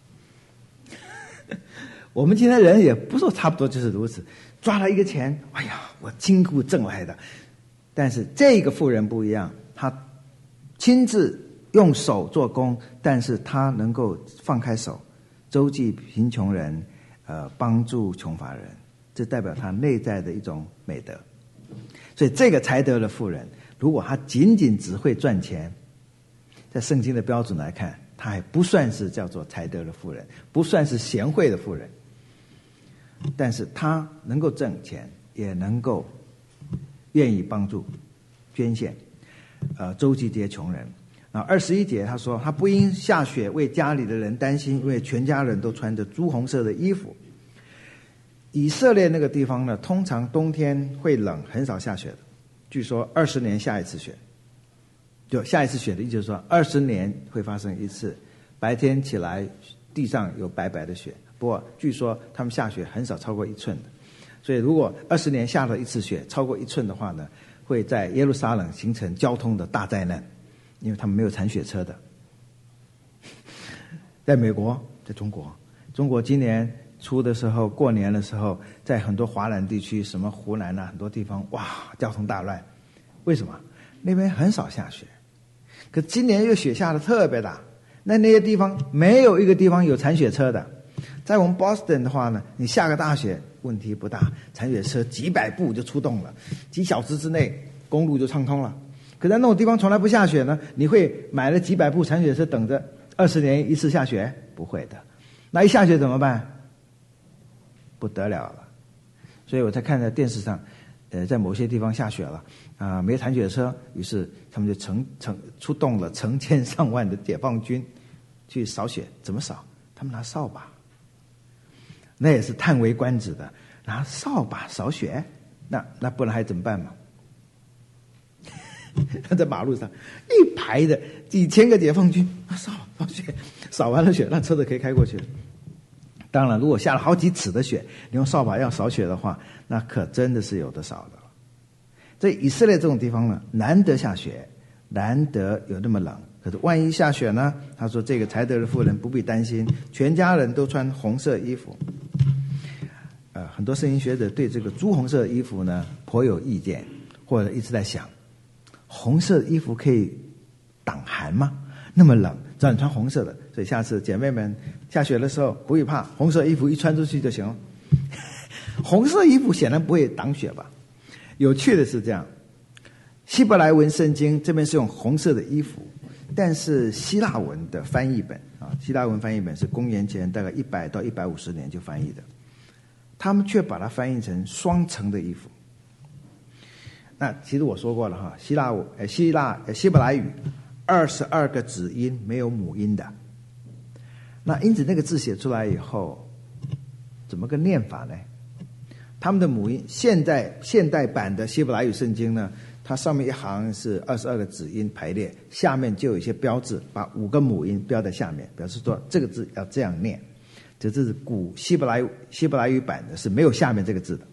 我们今天人也不说差不多就是如此，抓了一个钱，哎呀我辛苦挣来的。但是这个妇人不一样，她亲自用手做工，但是他能够放开手，周济贫穷人，帮助穷乏人，这代表他内在的一种美德。所以这个才德的妇人，如果他仅仅只会赚钱，在圣经的标准来看，他还不算是叫做才德的妇人，不算是贤惠的妇人。但是他能够挣钱，也能够愿意帮助捐献，周济这些穷人。21节他说他不因下雪为家里的人担心，因为全家人都穿着朱红色的衣服。以色列那个地方呢，通常冬天会冷，很少下雪的，据说20年下一次雪。就下一次雪的意思就是说20年会发生一次，白天起来地上有白白的雪。不过据说他们下雪很少超过1寸的，所以如果20年下了一次雪超过1寸的话呢，会在耶路撒冷形成交通的大灾难，因为他们没有铲雪车的。在美国，在中国今年初的时候，过年的时候，在很多华南地区，什么湖南啊，很多地方，哇，交通大乱。为什么？那边很少下雪，可今年又雪下的特别大，那些地方没有一个地方有铲雪车的。在我们 Boston 的话呢，你下个大雪问题不大，铲雪车几百步就出动了，几小时之内公路就畅通了。可在那种地方从来不下雪呢，你会买了几百部铲雪车等着20年一次下雪？不会的。那一下雪怎么办？不得了了。所以我在看在电视上，在某些地方下雪了啊，没铲雪车，于是他们就出动了成千上万的解放军去扫雪。怎么扫？他们拿扫把，那也是叹为观止的，拿扫把扫雪，那不然还怎么办嘛？他在马路上一排的几千个解放军扫雪，扫完了雪，让车子可以开过去。当然，如果下了好几尺的雪，你用扫把要扫雪的话，那可真的是有的扫的了。在以色列这种地方呢，难得下雪，难得有那么冷。可是万一下雪呢？他说这个才德的妇人不必担心，全家人都穿红色衣服。很多圣经学者对这个朱红色的衣服呢颇有意见，或者一直在想，红色的衣服可以挡寒吗？那么冷，只要你穿红色的。所以下次姐妹们下雪的时候不必怕，红色衣服一穿出去就行了。红色衣服显然不会挡雪吧？有趣的是这样，希伯来文圣经这边是用红色的衣服，但是希腊文的翻译本啊，希腊文翻译本是公元前大概100到150年就翻译的，他们却把它翻译成双层的衣服。那其实我说过了哈，希伯来语22个子音没有母音的，那因此那个字写出来以后，怎么个念法呢？他们的母音，现代版的希伯来语圣经呢，它上面一行是22个子音排列，下面就有一些标志，把5个母音标在下面，表示说这个字要这样念。这是古希伯来语版的，是没有下面这个字的。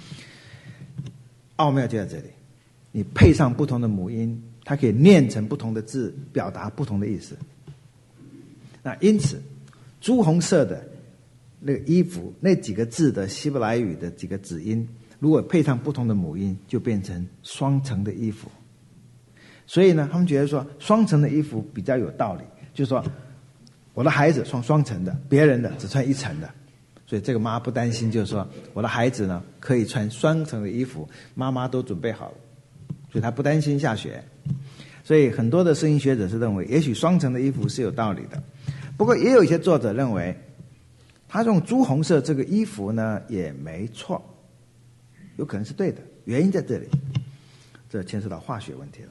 奥妙就在这里，你配上不同的母音，它可以念成不同的字，表达不同的意思。那因此，朱红色的那个衣服，那几个字的希伯来语的几个子音，如果配上不同的母音，就变成双层的衣服。所以呢，他们觉得说双层的衣服比较有道理，就是说我的孩子穿双层的，别人的只穿1层的。所以这个妈不担心，就是说我的孩子呢可以穿双层的衣服，妈妈都准备好了，所以他不担心下雪。所以很多的圣经学者是认为，也许双层的衣服是有道理的。不过也有一些作者认为，他用朱红色这个衣服呢也没错，有可能是对的。原因在这里，这牵涉到化学问题了。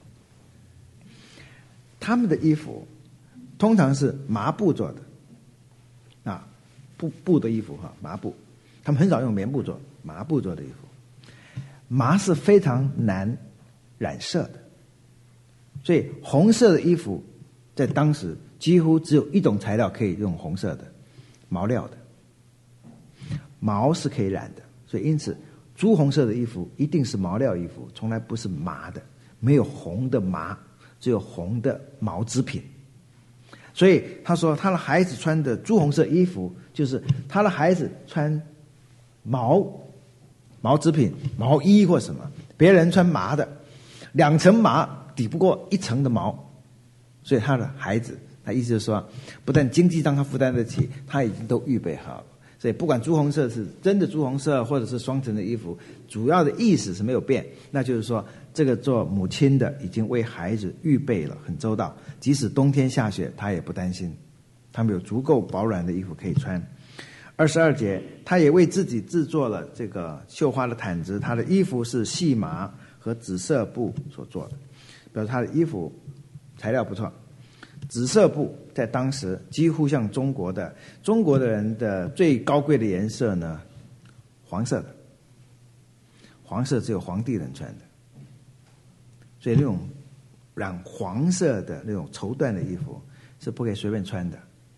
他们的衣服通常是麻布做的，啊，布的衣服哈，麻布，他们很少用棉布做，麻布做的衣服。麻是非常难染色的，所以红色的衣服在当时几乎只有一种材料可以用红色的，毛料的。毛是可以染的，所以因此朱红色的衣服一定是毛料衣服，从来不是麻的，没有红的麻，只有红的毛织品。所以他说他的孩子穿的朱红色衣服，就是他的孩子穿毛织品、毛衣或什么，别人穿麻的，2层麻抵不过1层的毛，所以他的孩子，他意思就是说，不但经济上他负担得起，他已经都预备好了。所以不管朱红色是真的朱红色，或者是双层的衣服，主要的意思是没有变，那就是说这个做母亲的已经为孩子预备了很周到，即使冬天下雪他也不担心，他们有足够保暖的衣服可以穿。22节，他也为自己制作了这个绣花的毯子，他的衣服是细麻和紫色布所做的，表示他的衣服材料不错。紫色布在当时几乎像中国的人的最高贵的颜色呢，黄色的，黄色只有皇帝人穿的，所以那种染黄色的那种绸缎的衣服是不可以随便穿的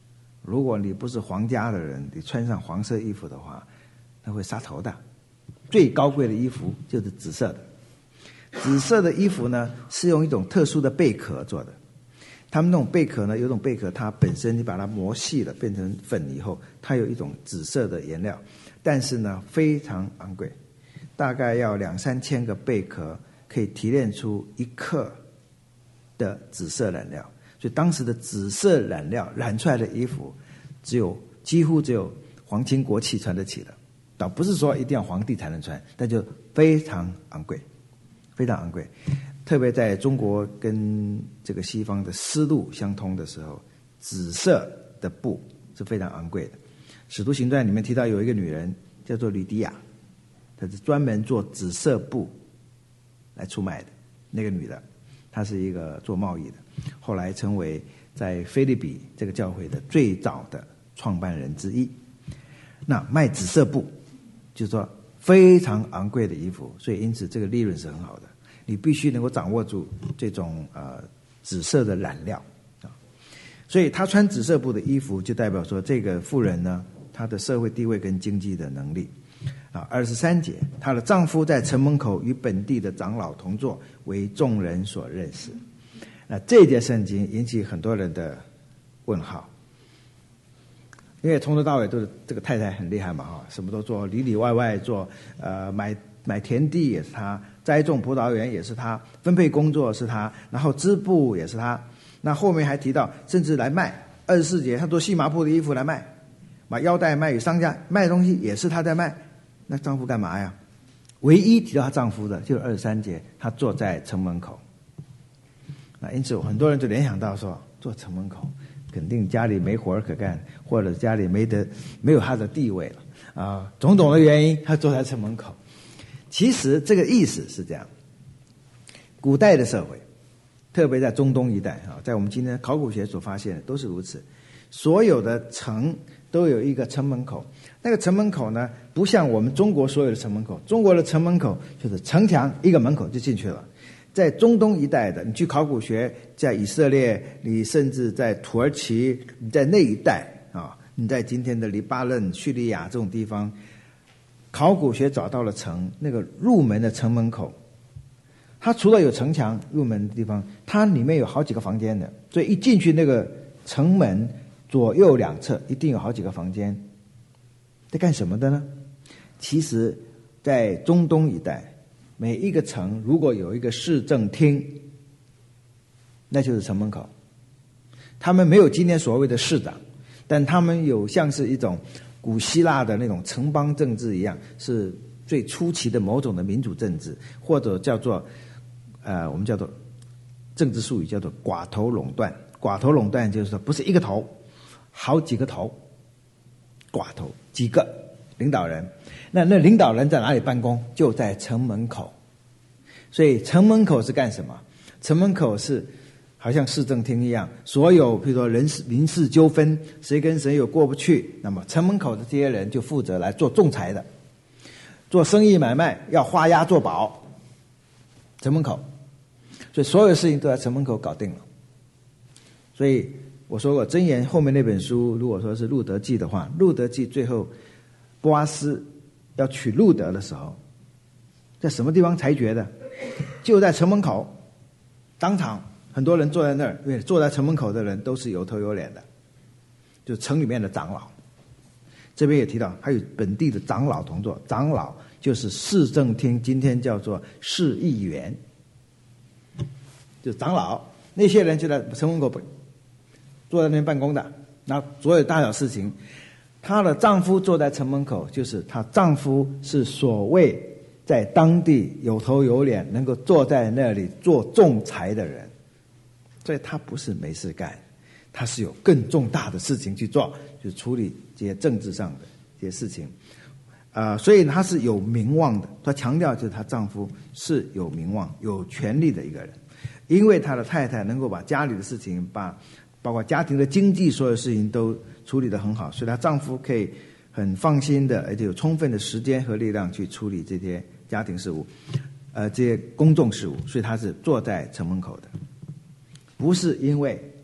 如果你不是皇家的人，你穿上黄色衣服的话，那会杀头的。最高贵的衣服就是紫色的。紫色的衣服呢，是用一种特殊的贝壳做的。他们那种贝壳呢，有种贝壳它本身你把它磨细了变成粉以后，它有一种紫色的颜料，但是呢非常昂贵，大概要2-3千个贝壳可以提炼出1克的紫色染料。所以当时的紫色染料染出来的衣服，几乎只有皇亲国戚穿得起的，倒不是说一定要皇帝才能穿，但就非常昂贵，非常昂贵。特别在中国跟这个西方的丝路相通的时候，紫色的布是非常昂贵的。使徒行传里面提到有一个女人叫做吕底亚，她是专门做紫色布来出卖的。那个女的她是一个做贸易的，后来成为在腓立比这个教会的最早的创办人之一。那卖紫色布就是说非常昂贵的衣服，所以因此这个利润是很好的。你必须能够掌握住这种紫色的染料啊，所以她穿紫色布的衣服，就代表说这个妇人呢，她的社会地位跟经济的能力啊。23节，她的丈夫在城门口与本地的长老同坐，为众人所认识。那这节圣经引起很多人的问号，因为从头到尾都是这个太太很厉害嘛哈，什么都做，里里外外做，买田地也是她，栽种葡萄园也是她，分配工作是她，然后织布也是她。那后面还提到，甚至来卖24节，她做细麻布的衣服来卖，把腰带卖与商家，卖东西也是她在卖。那丈夫干嘛呀？唯一提到她丈夫的就是23节，她坐在城门口。那因此很多人就联想到说，坐城门口肯定家里没活可干，或者家里没有她的地位了啊，种种的原因，她坐在城门口。其实这个意思是这样，古代的社会，特别在中东一带啊，在我们今天考古学所发现的都是如此，所有的城都有一个城门口。那个城门口呢，不像我们中国所有的城门口，中国的城门口就是城墙一个门口就进去了。在中东一带的，你去考古学，在以色列，你甚至在土耳其，你在那一带啊，你在今天的黎巴嫩、叙利亚这种地方，考古学找到了城，那个入门的城门口，它除了有城墙入门的地方，它里面有好几个房间的，所以一进去那个城门左右两侧一定有好几个房间，在干什么的呢？其实在中东一带，每一个城如果有一个市政厅，那就是城门口。他们没有今天所谓的市长，但他们有像是一种古希腊的那种城邦政治一样，是最初期的某种的民主政治，或者叫做我们叫做政治术语叫做寡头垄断。寡头垄断就是说不是一个头，好几个头，寡头几个领导人。那领导人在哪里办公？就在城门口。所以城门口是干什么？城门口是好像市政厅一样，所有比如说民事纠纷，谁跟谁有过不去，那么城门口的这些人就负责来做仲裁的，做生意买卖要画押做保，城门口。所以所有事情都在城门口搞定了。所以我说过，箴言后面那本书如果说是路德记的话，路德记最后波阿斯要娶路德的时候，在什么地方裁决的？就在城门口，当场很多人坐在那儿，因为坐在城门口的人都是有头有脸的，就城里面的长老。这边也提到还有本地的长老同坐，长老就是市政厅，今天叫做市议员，就是长老。那些人就在城门口坐在那边办公的，然后所有大小事情，她的丈夫坐在城门口，就是她丈夫是所谓在当地有头有脸，能够坐在那里做仲裁的人。所以他不是没事干，他是有更重大的事情去做，就是处理这些政治上的这些事情。所以他是有名望的。他强调就是她丈夫是有名望、有权力的一个人，因为他的太太能够把家里的事情，包括家庭的经济所有事情都处理得很好，所以她丈夫可以很放心的，而且有充分的时间和力量去处理这些家庭事务，这些公众事务，所以他是坐在城门口的，不是因为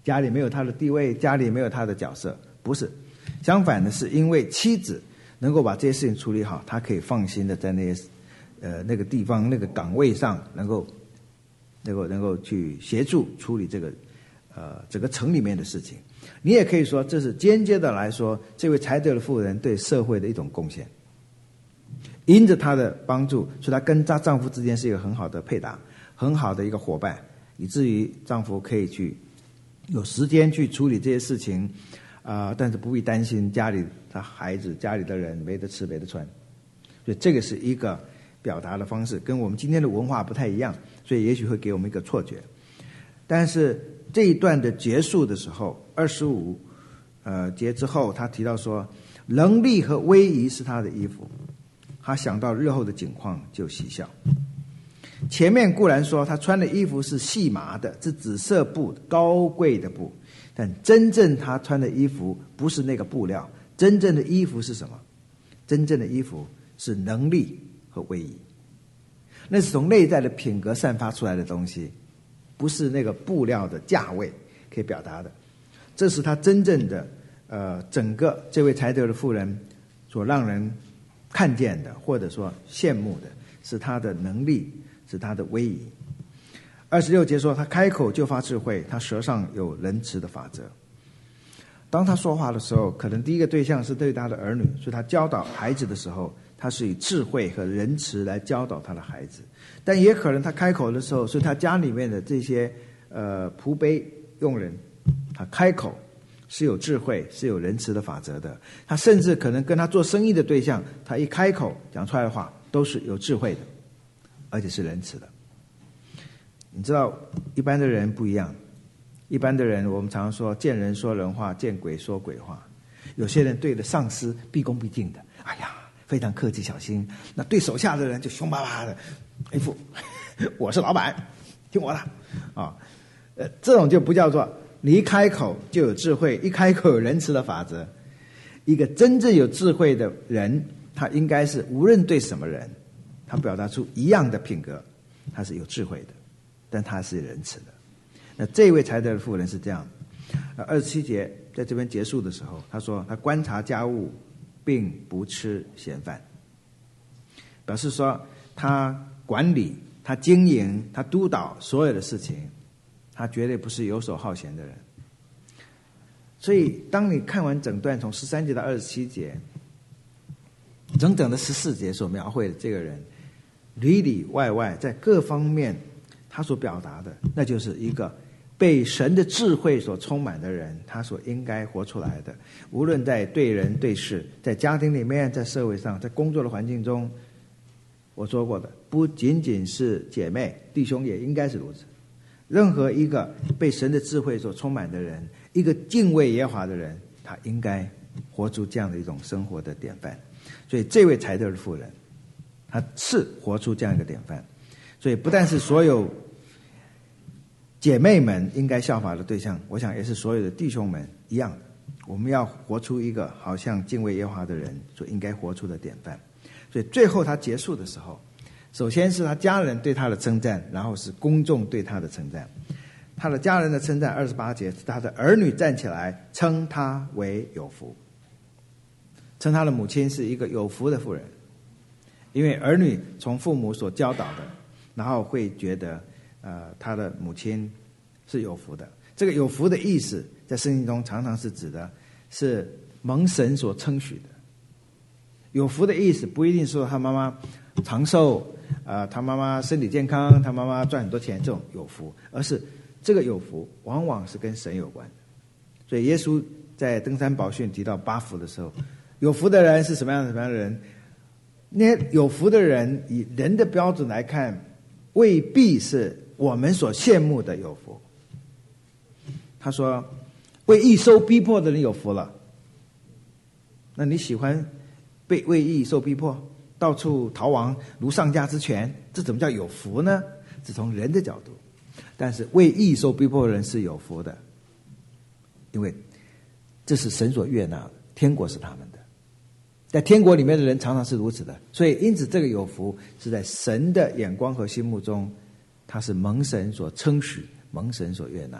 家里没有他的地位，家里没有他的角色，不是。相反的是，因为妻子能够把这些事情处理好，他可以放心的在那些那个地方那个岗位上能够去协助处理这个整个城里面的事情。你也可以说，这是间接的来说，这位才德的妇人对社会的一种贡献。因着她的帮助，所以她跟她丈夫之间是一个很好的配搭，很好的一个伙伴，以至于丈夫可以去有时间去处理这些事情，但是不必担心家里他孩子、家里的人没得吃没得穿。所以这个是一个表达的方式，跟我们今天的文化不太一样，所以也许会给我们一个错觉。但是这一段的结束的时候，25节之后，他提到说，能力和威仪是他的衣服，他想到日后的景况就喜笑。前面固然说他穿的衣服是细麻的，是紫色布，高贵的布，但真正他穿的衣服不是那个布料，真正的衣服是什么？真正的衣服是能力和威仪，那是从内在的品格散发出来的东西，不是那个布料的价位可以表达的。这是他真正的整个这位才德的妇人所让人看见的，或者说羡慕的，是他的能力，是他的威仪。26节说，他开口就发智慧，他舌上有仁慈的法则。当他说话的时候，可能第一个对象是对他的儿女，所以他教导孩子的时候，他是以智慧和仁慈来教导他的孩子。但也可能他开口的时候，是他家里面的这些仆婢佣人，他开口是有智慧，是有仁慈的法则的。他甚至可能跟他做生意的对象，他一开口讲出来的话都是有智慧的，而且是仁慈的。你知道一般的人不一样，一般的人我们常说见人说人话，见鬼说鬼话。有些人对着上司毕恭毕敬的，哎呀非常客气小心，那对手下的人就凶巴巴的，一副我是老板听我的啊，这种就不叫做你一开口就有智慧，一开口有仁慈的法则。一个真正有智慧的人，他应该是无论对什么人，他表达出一样的品格，他是有智慧的，但他是仁慈的。那这位才德的妇人是这样的。27节在这边结束的时候，他说他观察家务并不吃闲饭，表示说他管理、他经营、他督导所有的事情，他绝对不是游手好闲的人。所以当你看完整段从13节到27节，整整的14节所描绘的这个人，里里外外在各方面他所表达的，那就是一个被神的智慧所充满的人，他所应该活出来的。无论在对人对事，在家庭里面，在社会上，在工作的环境中，我说过的，不仅仅是姐妹弟兄也应该是如此。任何一个被神的智慧所充满的人，一个敬畏耶和华的人，他应该活出这样的一种生活的典范。所以这位才德的妇人，他是活出这样一个典范。所以不但是所有姐妹们应该效法的对象，我想也是所有的弟兄们一样的，我们要活出一个好像敬畏耶和华的人所应该活出的典范。所以最后他结束的时候，首先是他家人对他的称赞，然后是公众对他的称赞。他的家人的称赞28节是他的儿女站起来称他为有福，称他的母亲是一个有福的妇人，因为儿女从父母所教导的，然后会觉得他的母亲是有福的。这个有福的意思在圣经中常常是指的是蒙神所称许的。有福的意思不一定说他妈妈长寿，他妈妈身体健康，他妈妈赚很多钱，这种有福，而是这个有福往往是跟神有关的。所以耶稣在登山宝训提到8福的时候，有福的人是什么样的人？那些有福的人以人的标准来看，未必是我们所羡慕的有福。他说为义受逼迫的人有福了，那你喜欢被为义受逼迫，到处逃亡如上家之权，这怎么叫有福呢？是从人的角度。但是为义受逼迫的人是有福的，因为这是神所悦纳的，天国是他们的，在天国里面的人常常是如此的。所以因此这个有福是在神的眼光和心目中，他是蒙神所称许，蒙神所悦纳的。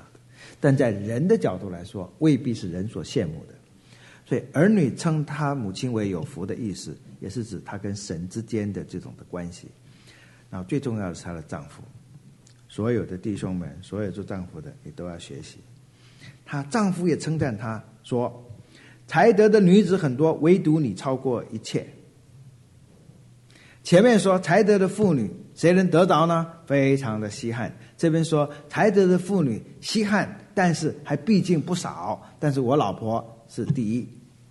但在人的角度来说，未必是人所羡慕的。所以儿女称他母亲为有福的意思，也是指他跟神之间的这种的关系。然后最重要的是她的丈夫，所有的弟兄们，所有做丈夫的，你都要学习。她丈夫也称赞她说，才得的女子很多，唯独你超过一切。前面说才得的妇女谁能得着呢？非常的稀罕。这边说才得的妇女稀罕，但是还毕竟不少，但是我老婆是第一。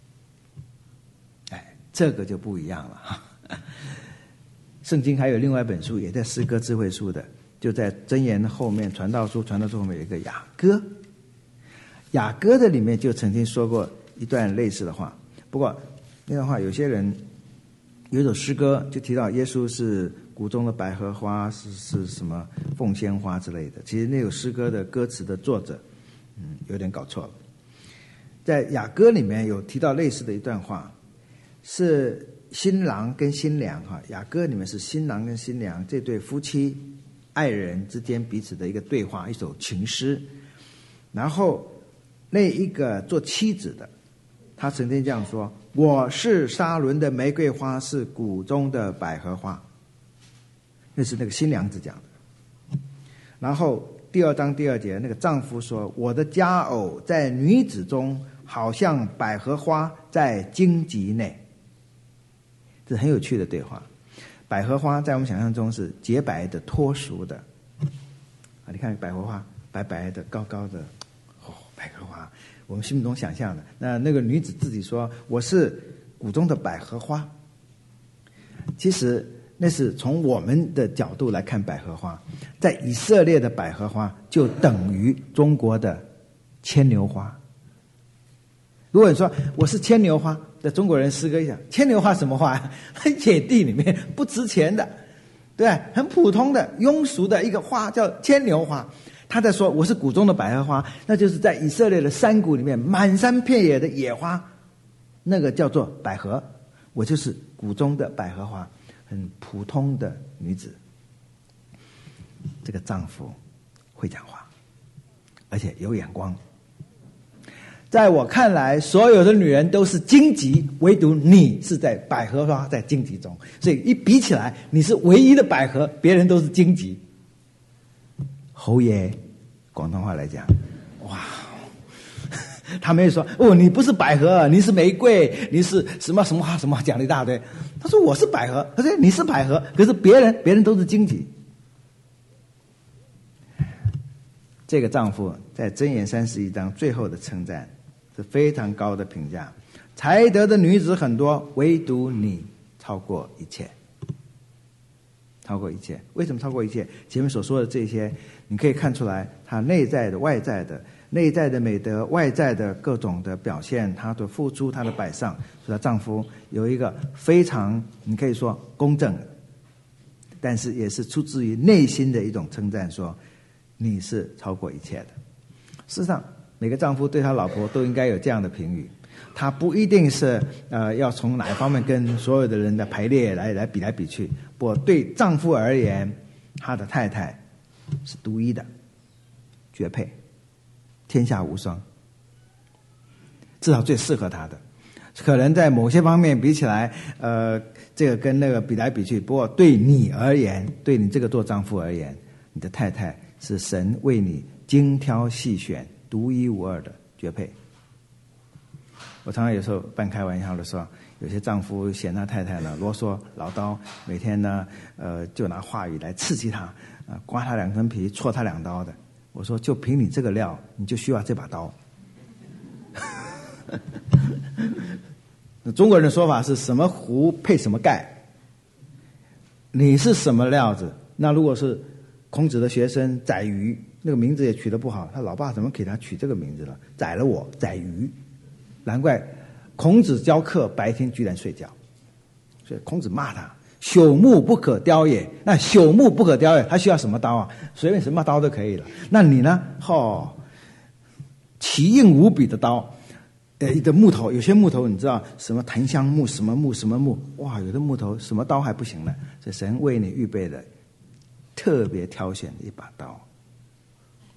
这个就不一样了。圣经还有另外一本书，也在诗歌智慧书的，就在箴言后面，传道书后面有一个雅歌。雅歌的里面就曾经说过一段类似的话，不过那段话有些人有一首诗歌就提到耶稣是谷中的百合花，是什么凤仙花之类的。其实那首诗歌的歌词的作者有点搞错了。在雅歌里面有提到类似的一段话，是新郎跟新娘雅歌里面是新郎跟新娘这对夫妻爱人之间彼此的一个对话，一首情诗。然后那一个做妻子的，他曾经这样说，我是沙伦的玫瑰花，是谷中的百合花。那是那个新娘子讲的。然后第2章第2节，那个丈夫说，我的佳偶在女子中，好像百合花在荆棘内。这是很有趣的对话。百合花在我们想象中是洁白的脱俗的你看百合花白白的高高的百合花，我们心目中想象的。那个女子自己说，我是谷中的百合花。其实那是从我们的角度来看百合花，在以色列的百合花就等于中国的牵牛花。如果你说我是牵牛花，在中国人诗歌一讲，牵牛花什么花？野地里面不值钱的，对，很普通的庸俗的一个花叫牵牛花。他在说我是谷中的百合花，那就是在以色列的山谷里面满山遍野的野花，那个叫做百合。我就是谷中的百合花，很普通的女子。这个丈夫会讲话，而且有眼光。在我看来，所有的女人都是荆棘，唯独你是在百合花在荆棘中，所以一比起来，你是唯一的百合，别人都是荆棘。侯爷，广东话来讲，哇，他没有说你不是百合，你是玫瑰，你是什么什么花什么，讲了一大堆。他说我是百合，他说你是百合，可是别人都是荆棘。这个丈夫在箴言31章最后的称赞是非常高的评价，才得的女子很多，唯独你超过一切。超过一切，为什么超过一切？前面所说的这些，你可以看出来，她内在的、外在的，内在的美德，外在的各种的表现，她的付出，她的摆上，所以她丈夫有一个非常，你可以说公正的，但是也是出自于内心的一种称赞，说你是超过一切的。事实上，每个丈夫对他老婆都应该有这样的评语，他不一定是要从哪一方面跟所有的人的排列来比来比去。不过对丈夫而言，他的太太是独一的，绝配，天下无双，至少最适合他的。可能在某些方面比起来，这个跟那个比来比去。不过对你而言，对你这个做丈夫而言，你的太太是神为你精挑细选、独一无二的绝配。我常常有时候半开玩笑的说，有些丈夫嫌他太太呢啰嗦唠叨，每天呢就拿话语来刺激他，刮他2根皮，戳他2刀的。我说就凭你这个料，你就需要这把刀。中国人的说法是什么壶配什么盖，你是什么料子？那如果是孔子的学生宰予，那个名字也取得不好，他老爸怎么给他取这个名字了？宰了我，宰予。难怪孔子教课白天居然睡觉，所以孔子骂他朽木不可雕也。那朽木不可雕也，他需要什么刀啊？随便什么刀都可以了。那你呢？奇硬无比的刀，的木头，有些木头你知道什么檀香木什么木什么木，哇，有的木头什么刀还不行了。所以神为你预备的特别挑选的一把刀。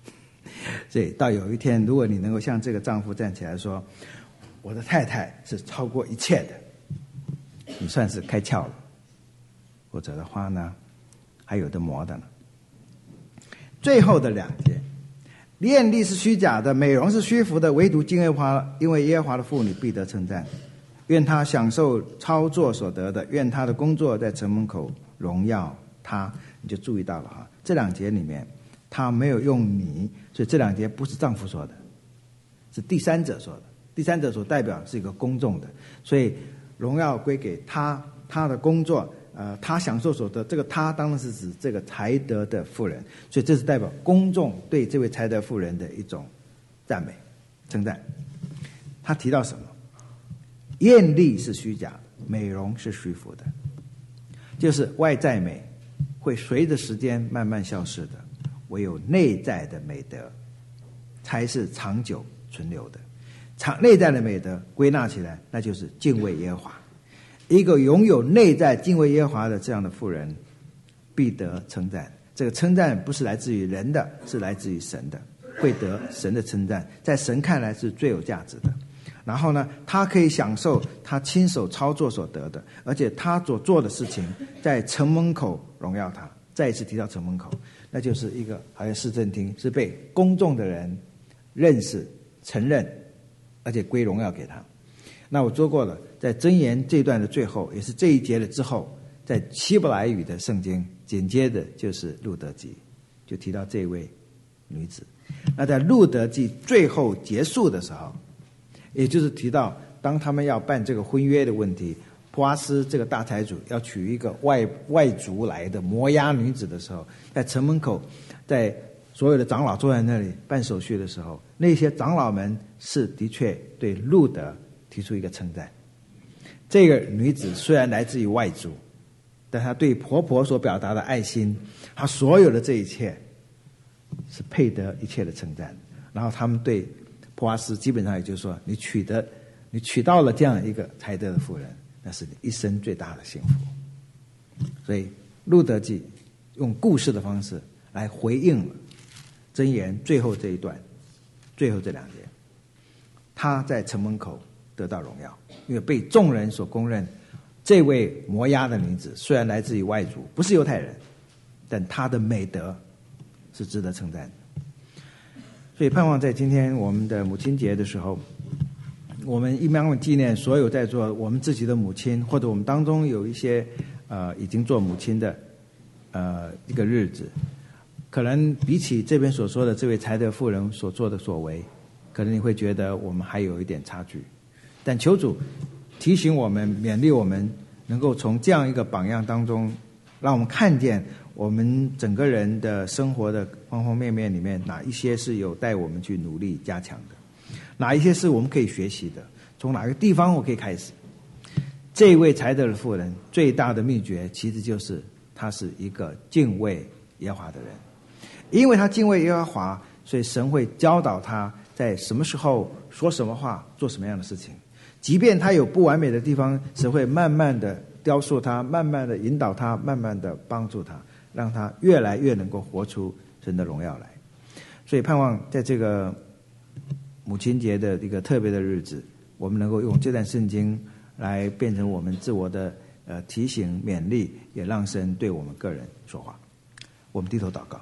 所以到有一天，如果你能够像这个丈夫站起来说，我的太太是超过一切的，你算是开窍了。或者的话呢，还有的磨的呢。最后的2节，艳丽是虚假的，美容是虚浮的，唯独敬畏华，因为耶和华的妇女必得称赞。愿他享受操作所得的，愿他的工作在城门口荣耀他。你就注意到了哈，这2节里面他没有用你，所以这2节不是丈夫说的，是第三者说的。第三者所代表是一个公众的，所以荣耀归给他，他的工作，他享受所得。这个他当然是指这个才德的妇人，所以这是代表公众对这位才德妇人的一种赞美、称赞。他提到什么？艳丽是虚假的，美容是虚浮的，就是外在美会随着时间慢慢消失的，唯有内在的美德才是长久存留的。内在的美德归纳起来，那就是敬畏耶和华。一个拥有内在敬畏耶和华的这样的妇人，必得称赞。这个称赞不是来自于人的，是来自于神的，会得神的称赞，在神看来是最有价值的。然后呢，他可以享受他亲手操作所得的，而且他所做的事情在城门口荣耀他。再一次提到城门口，那就是一个好像市政厅，是被公众的人认识、承认，而且归荣耀给他。那我说过了，在箴言这段的最后，也是这一节的之后，在希伯来语的圣经紧接着就是路得记，就提到这位女子。那在路得记最后结束的时候，也就是提到当他们要办这个婚约的问题，波阿斯这个大财主要娶一个外族来的摩押女子的时候，在城门口，在所有的长老坐在那里办手续的时候，那些长老们是的确对路得提出一个称赞。这个女子虽然来自于外族，但她对婆婆所表达的爱心，她所有的这一切是配得一切的称赞。然后他们对波阿斯基本上也就是说，你娶到了这样一个才德的妇人，那是你一生最大的幸福。所以路得记用故事的方式来回应了箴言最后这一段，最后这2节，他在城门口得到荣耀，因为被众人所公认，这位摩押的女子虽然来自于外族，不是犹太人，但她的美德是值得称赞的。所以盼望在今天我们的母亲节的时候，我们一般会纪念所有在座我们自己的母亲，或者我们当中有一些已经做母亲的一个日子。可能比起这边所说的这位才德妇人所做的所为，可能你会觉得我们还有一点差距。但求主提醒我们，勉励我们，能够从这样一个榜样当中，让我们看见我们整个人的生活的方方面面里面，哪一些是有待我们去努力加强的，哪一些是我们可以学习的，从哪个地方我可以开始。这一位才德的妇人最大的秘诀其实就是她是一个敬畏耶和华的人。因为他敬畏耶和华，所以神会教导他在什么时候说什么话，做什么样的事情。即便他有不完美的地方，神会慢慢的雕塑他，慢慢的引导他，慢慢的帮助他，让他越来越能够活出神的荣耀来。所以盼望在这个母亲节的一个特别的日子，我们能够用这段圣经来变成我们自我的提醒勉励，也让神对我们个人说话。我们低头祷告。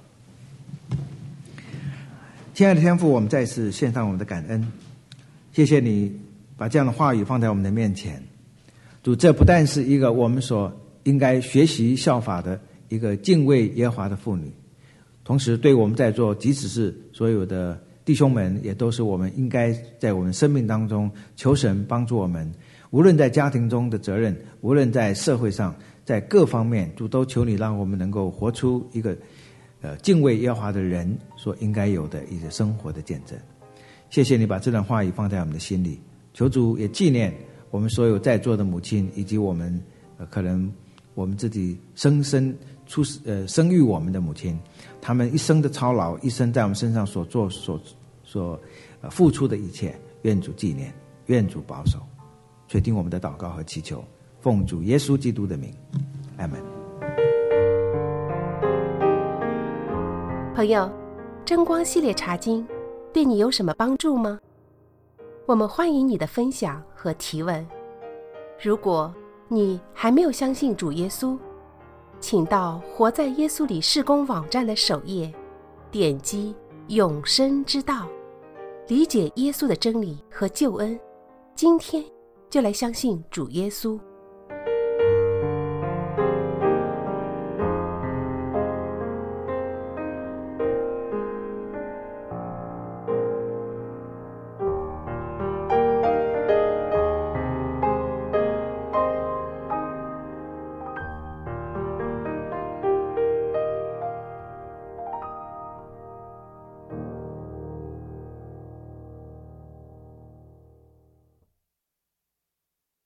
亲爱的天父，我们再次献上我们的感恩，谢谢你把这样的话语放在我们的面前。主，这不但是一个我们所应该学习效法的一个敬畏耶和华的妇女，同时对我们在座即使是所有的弟兄们，也都是我们应该在我们生命当中求神帮助我们，无论在家庭中的责任，无论在社会上，在各方面，主都求你让我们能够活出一个敬畏耶和华的人所应该有的一个生活的见证。谢谢你把这段话语放在我们的心里，求主也纪念我们所有在座的母亲，以及我们可能我们自己生育我们的母亲，他们一生的操劳，一生在我们身上所做所付出的一切，愿主纪念，愿主保守，垂听我们的祷告和祈求，奉主耶稣基督的名，阿们。 朋友， 真光系列查经对你有什么帮助吗？我们欢迎你的分享和提问。如果你还没有相信主耶稣，请到活在耶稣里事工网站的首页，点击永生之道，理解耶稣的真理和救恩。今天就来相信主耶稣。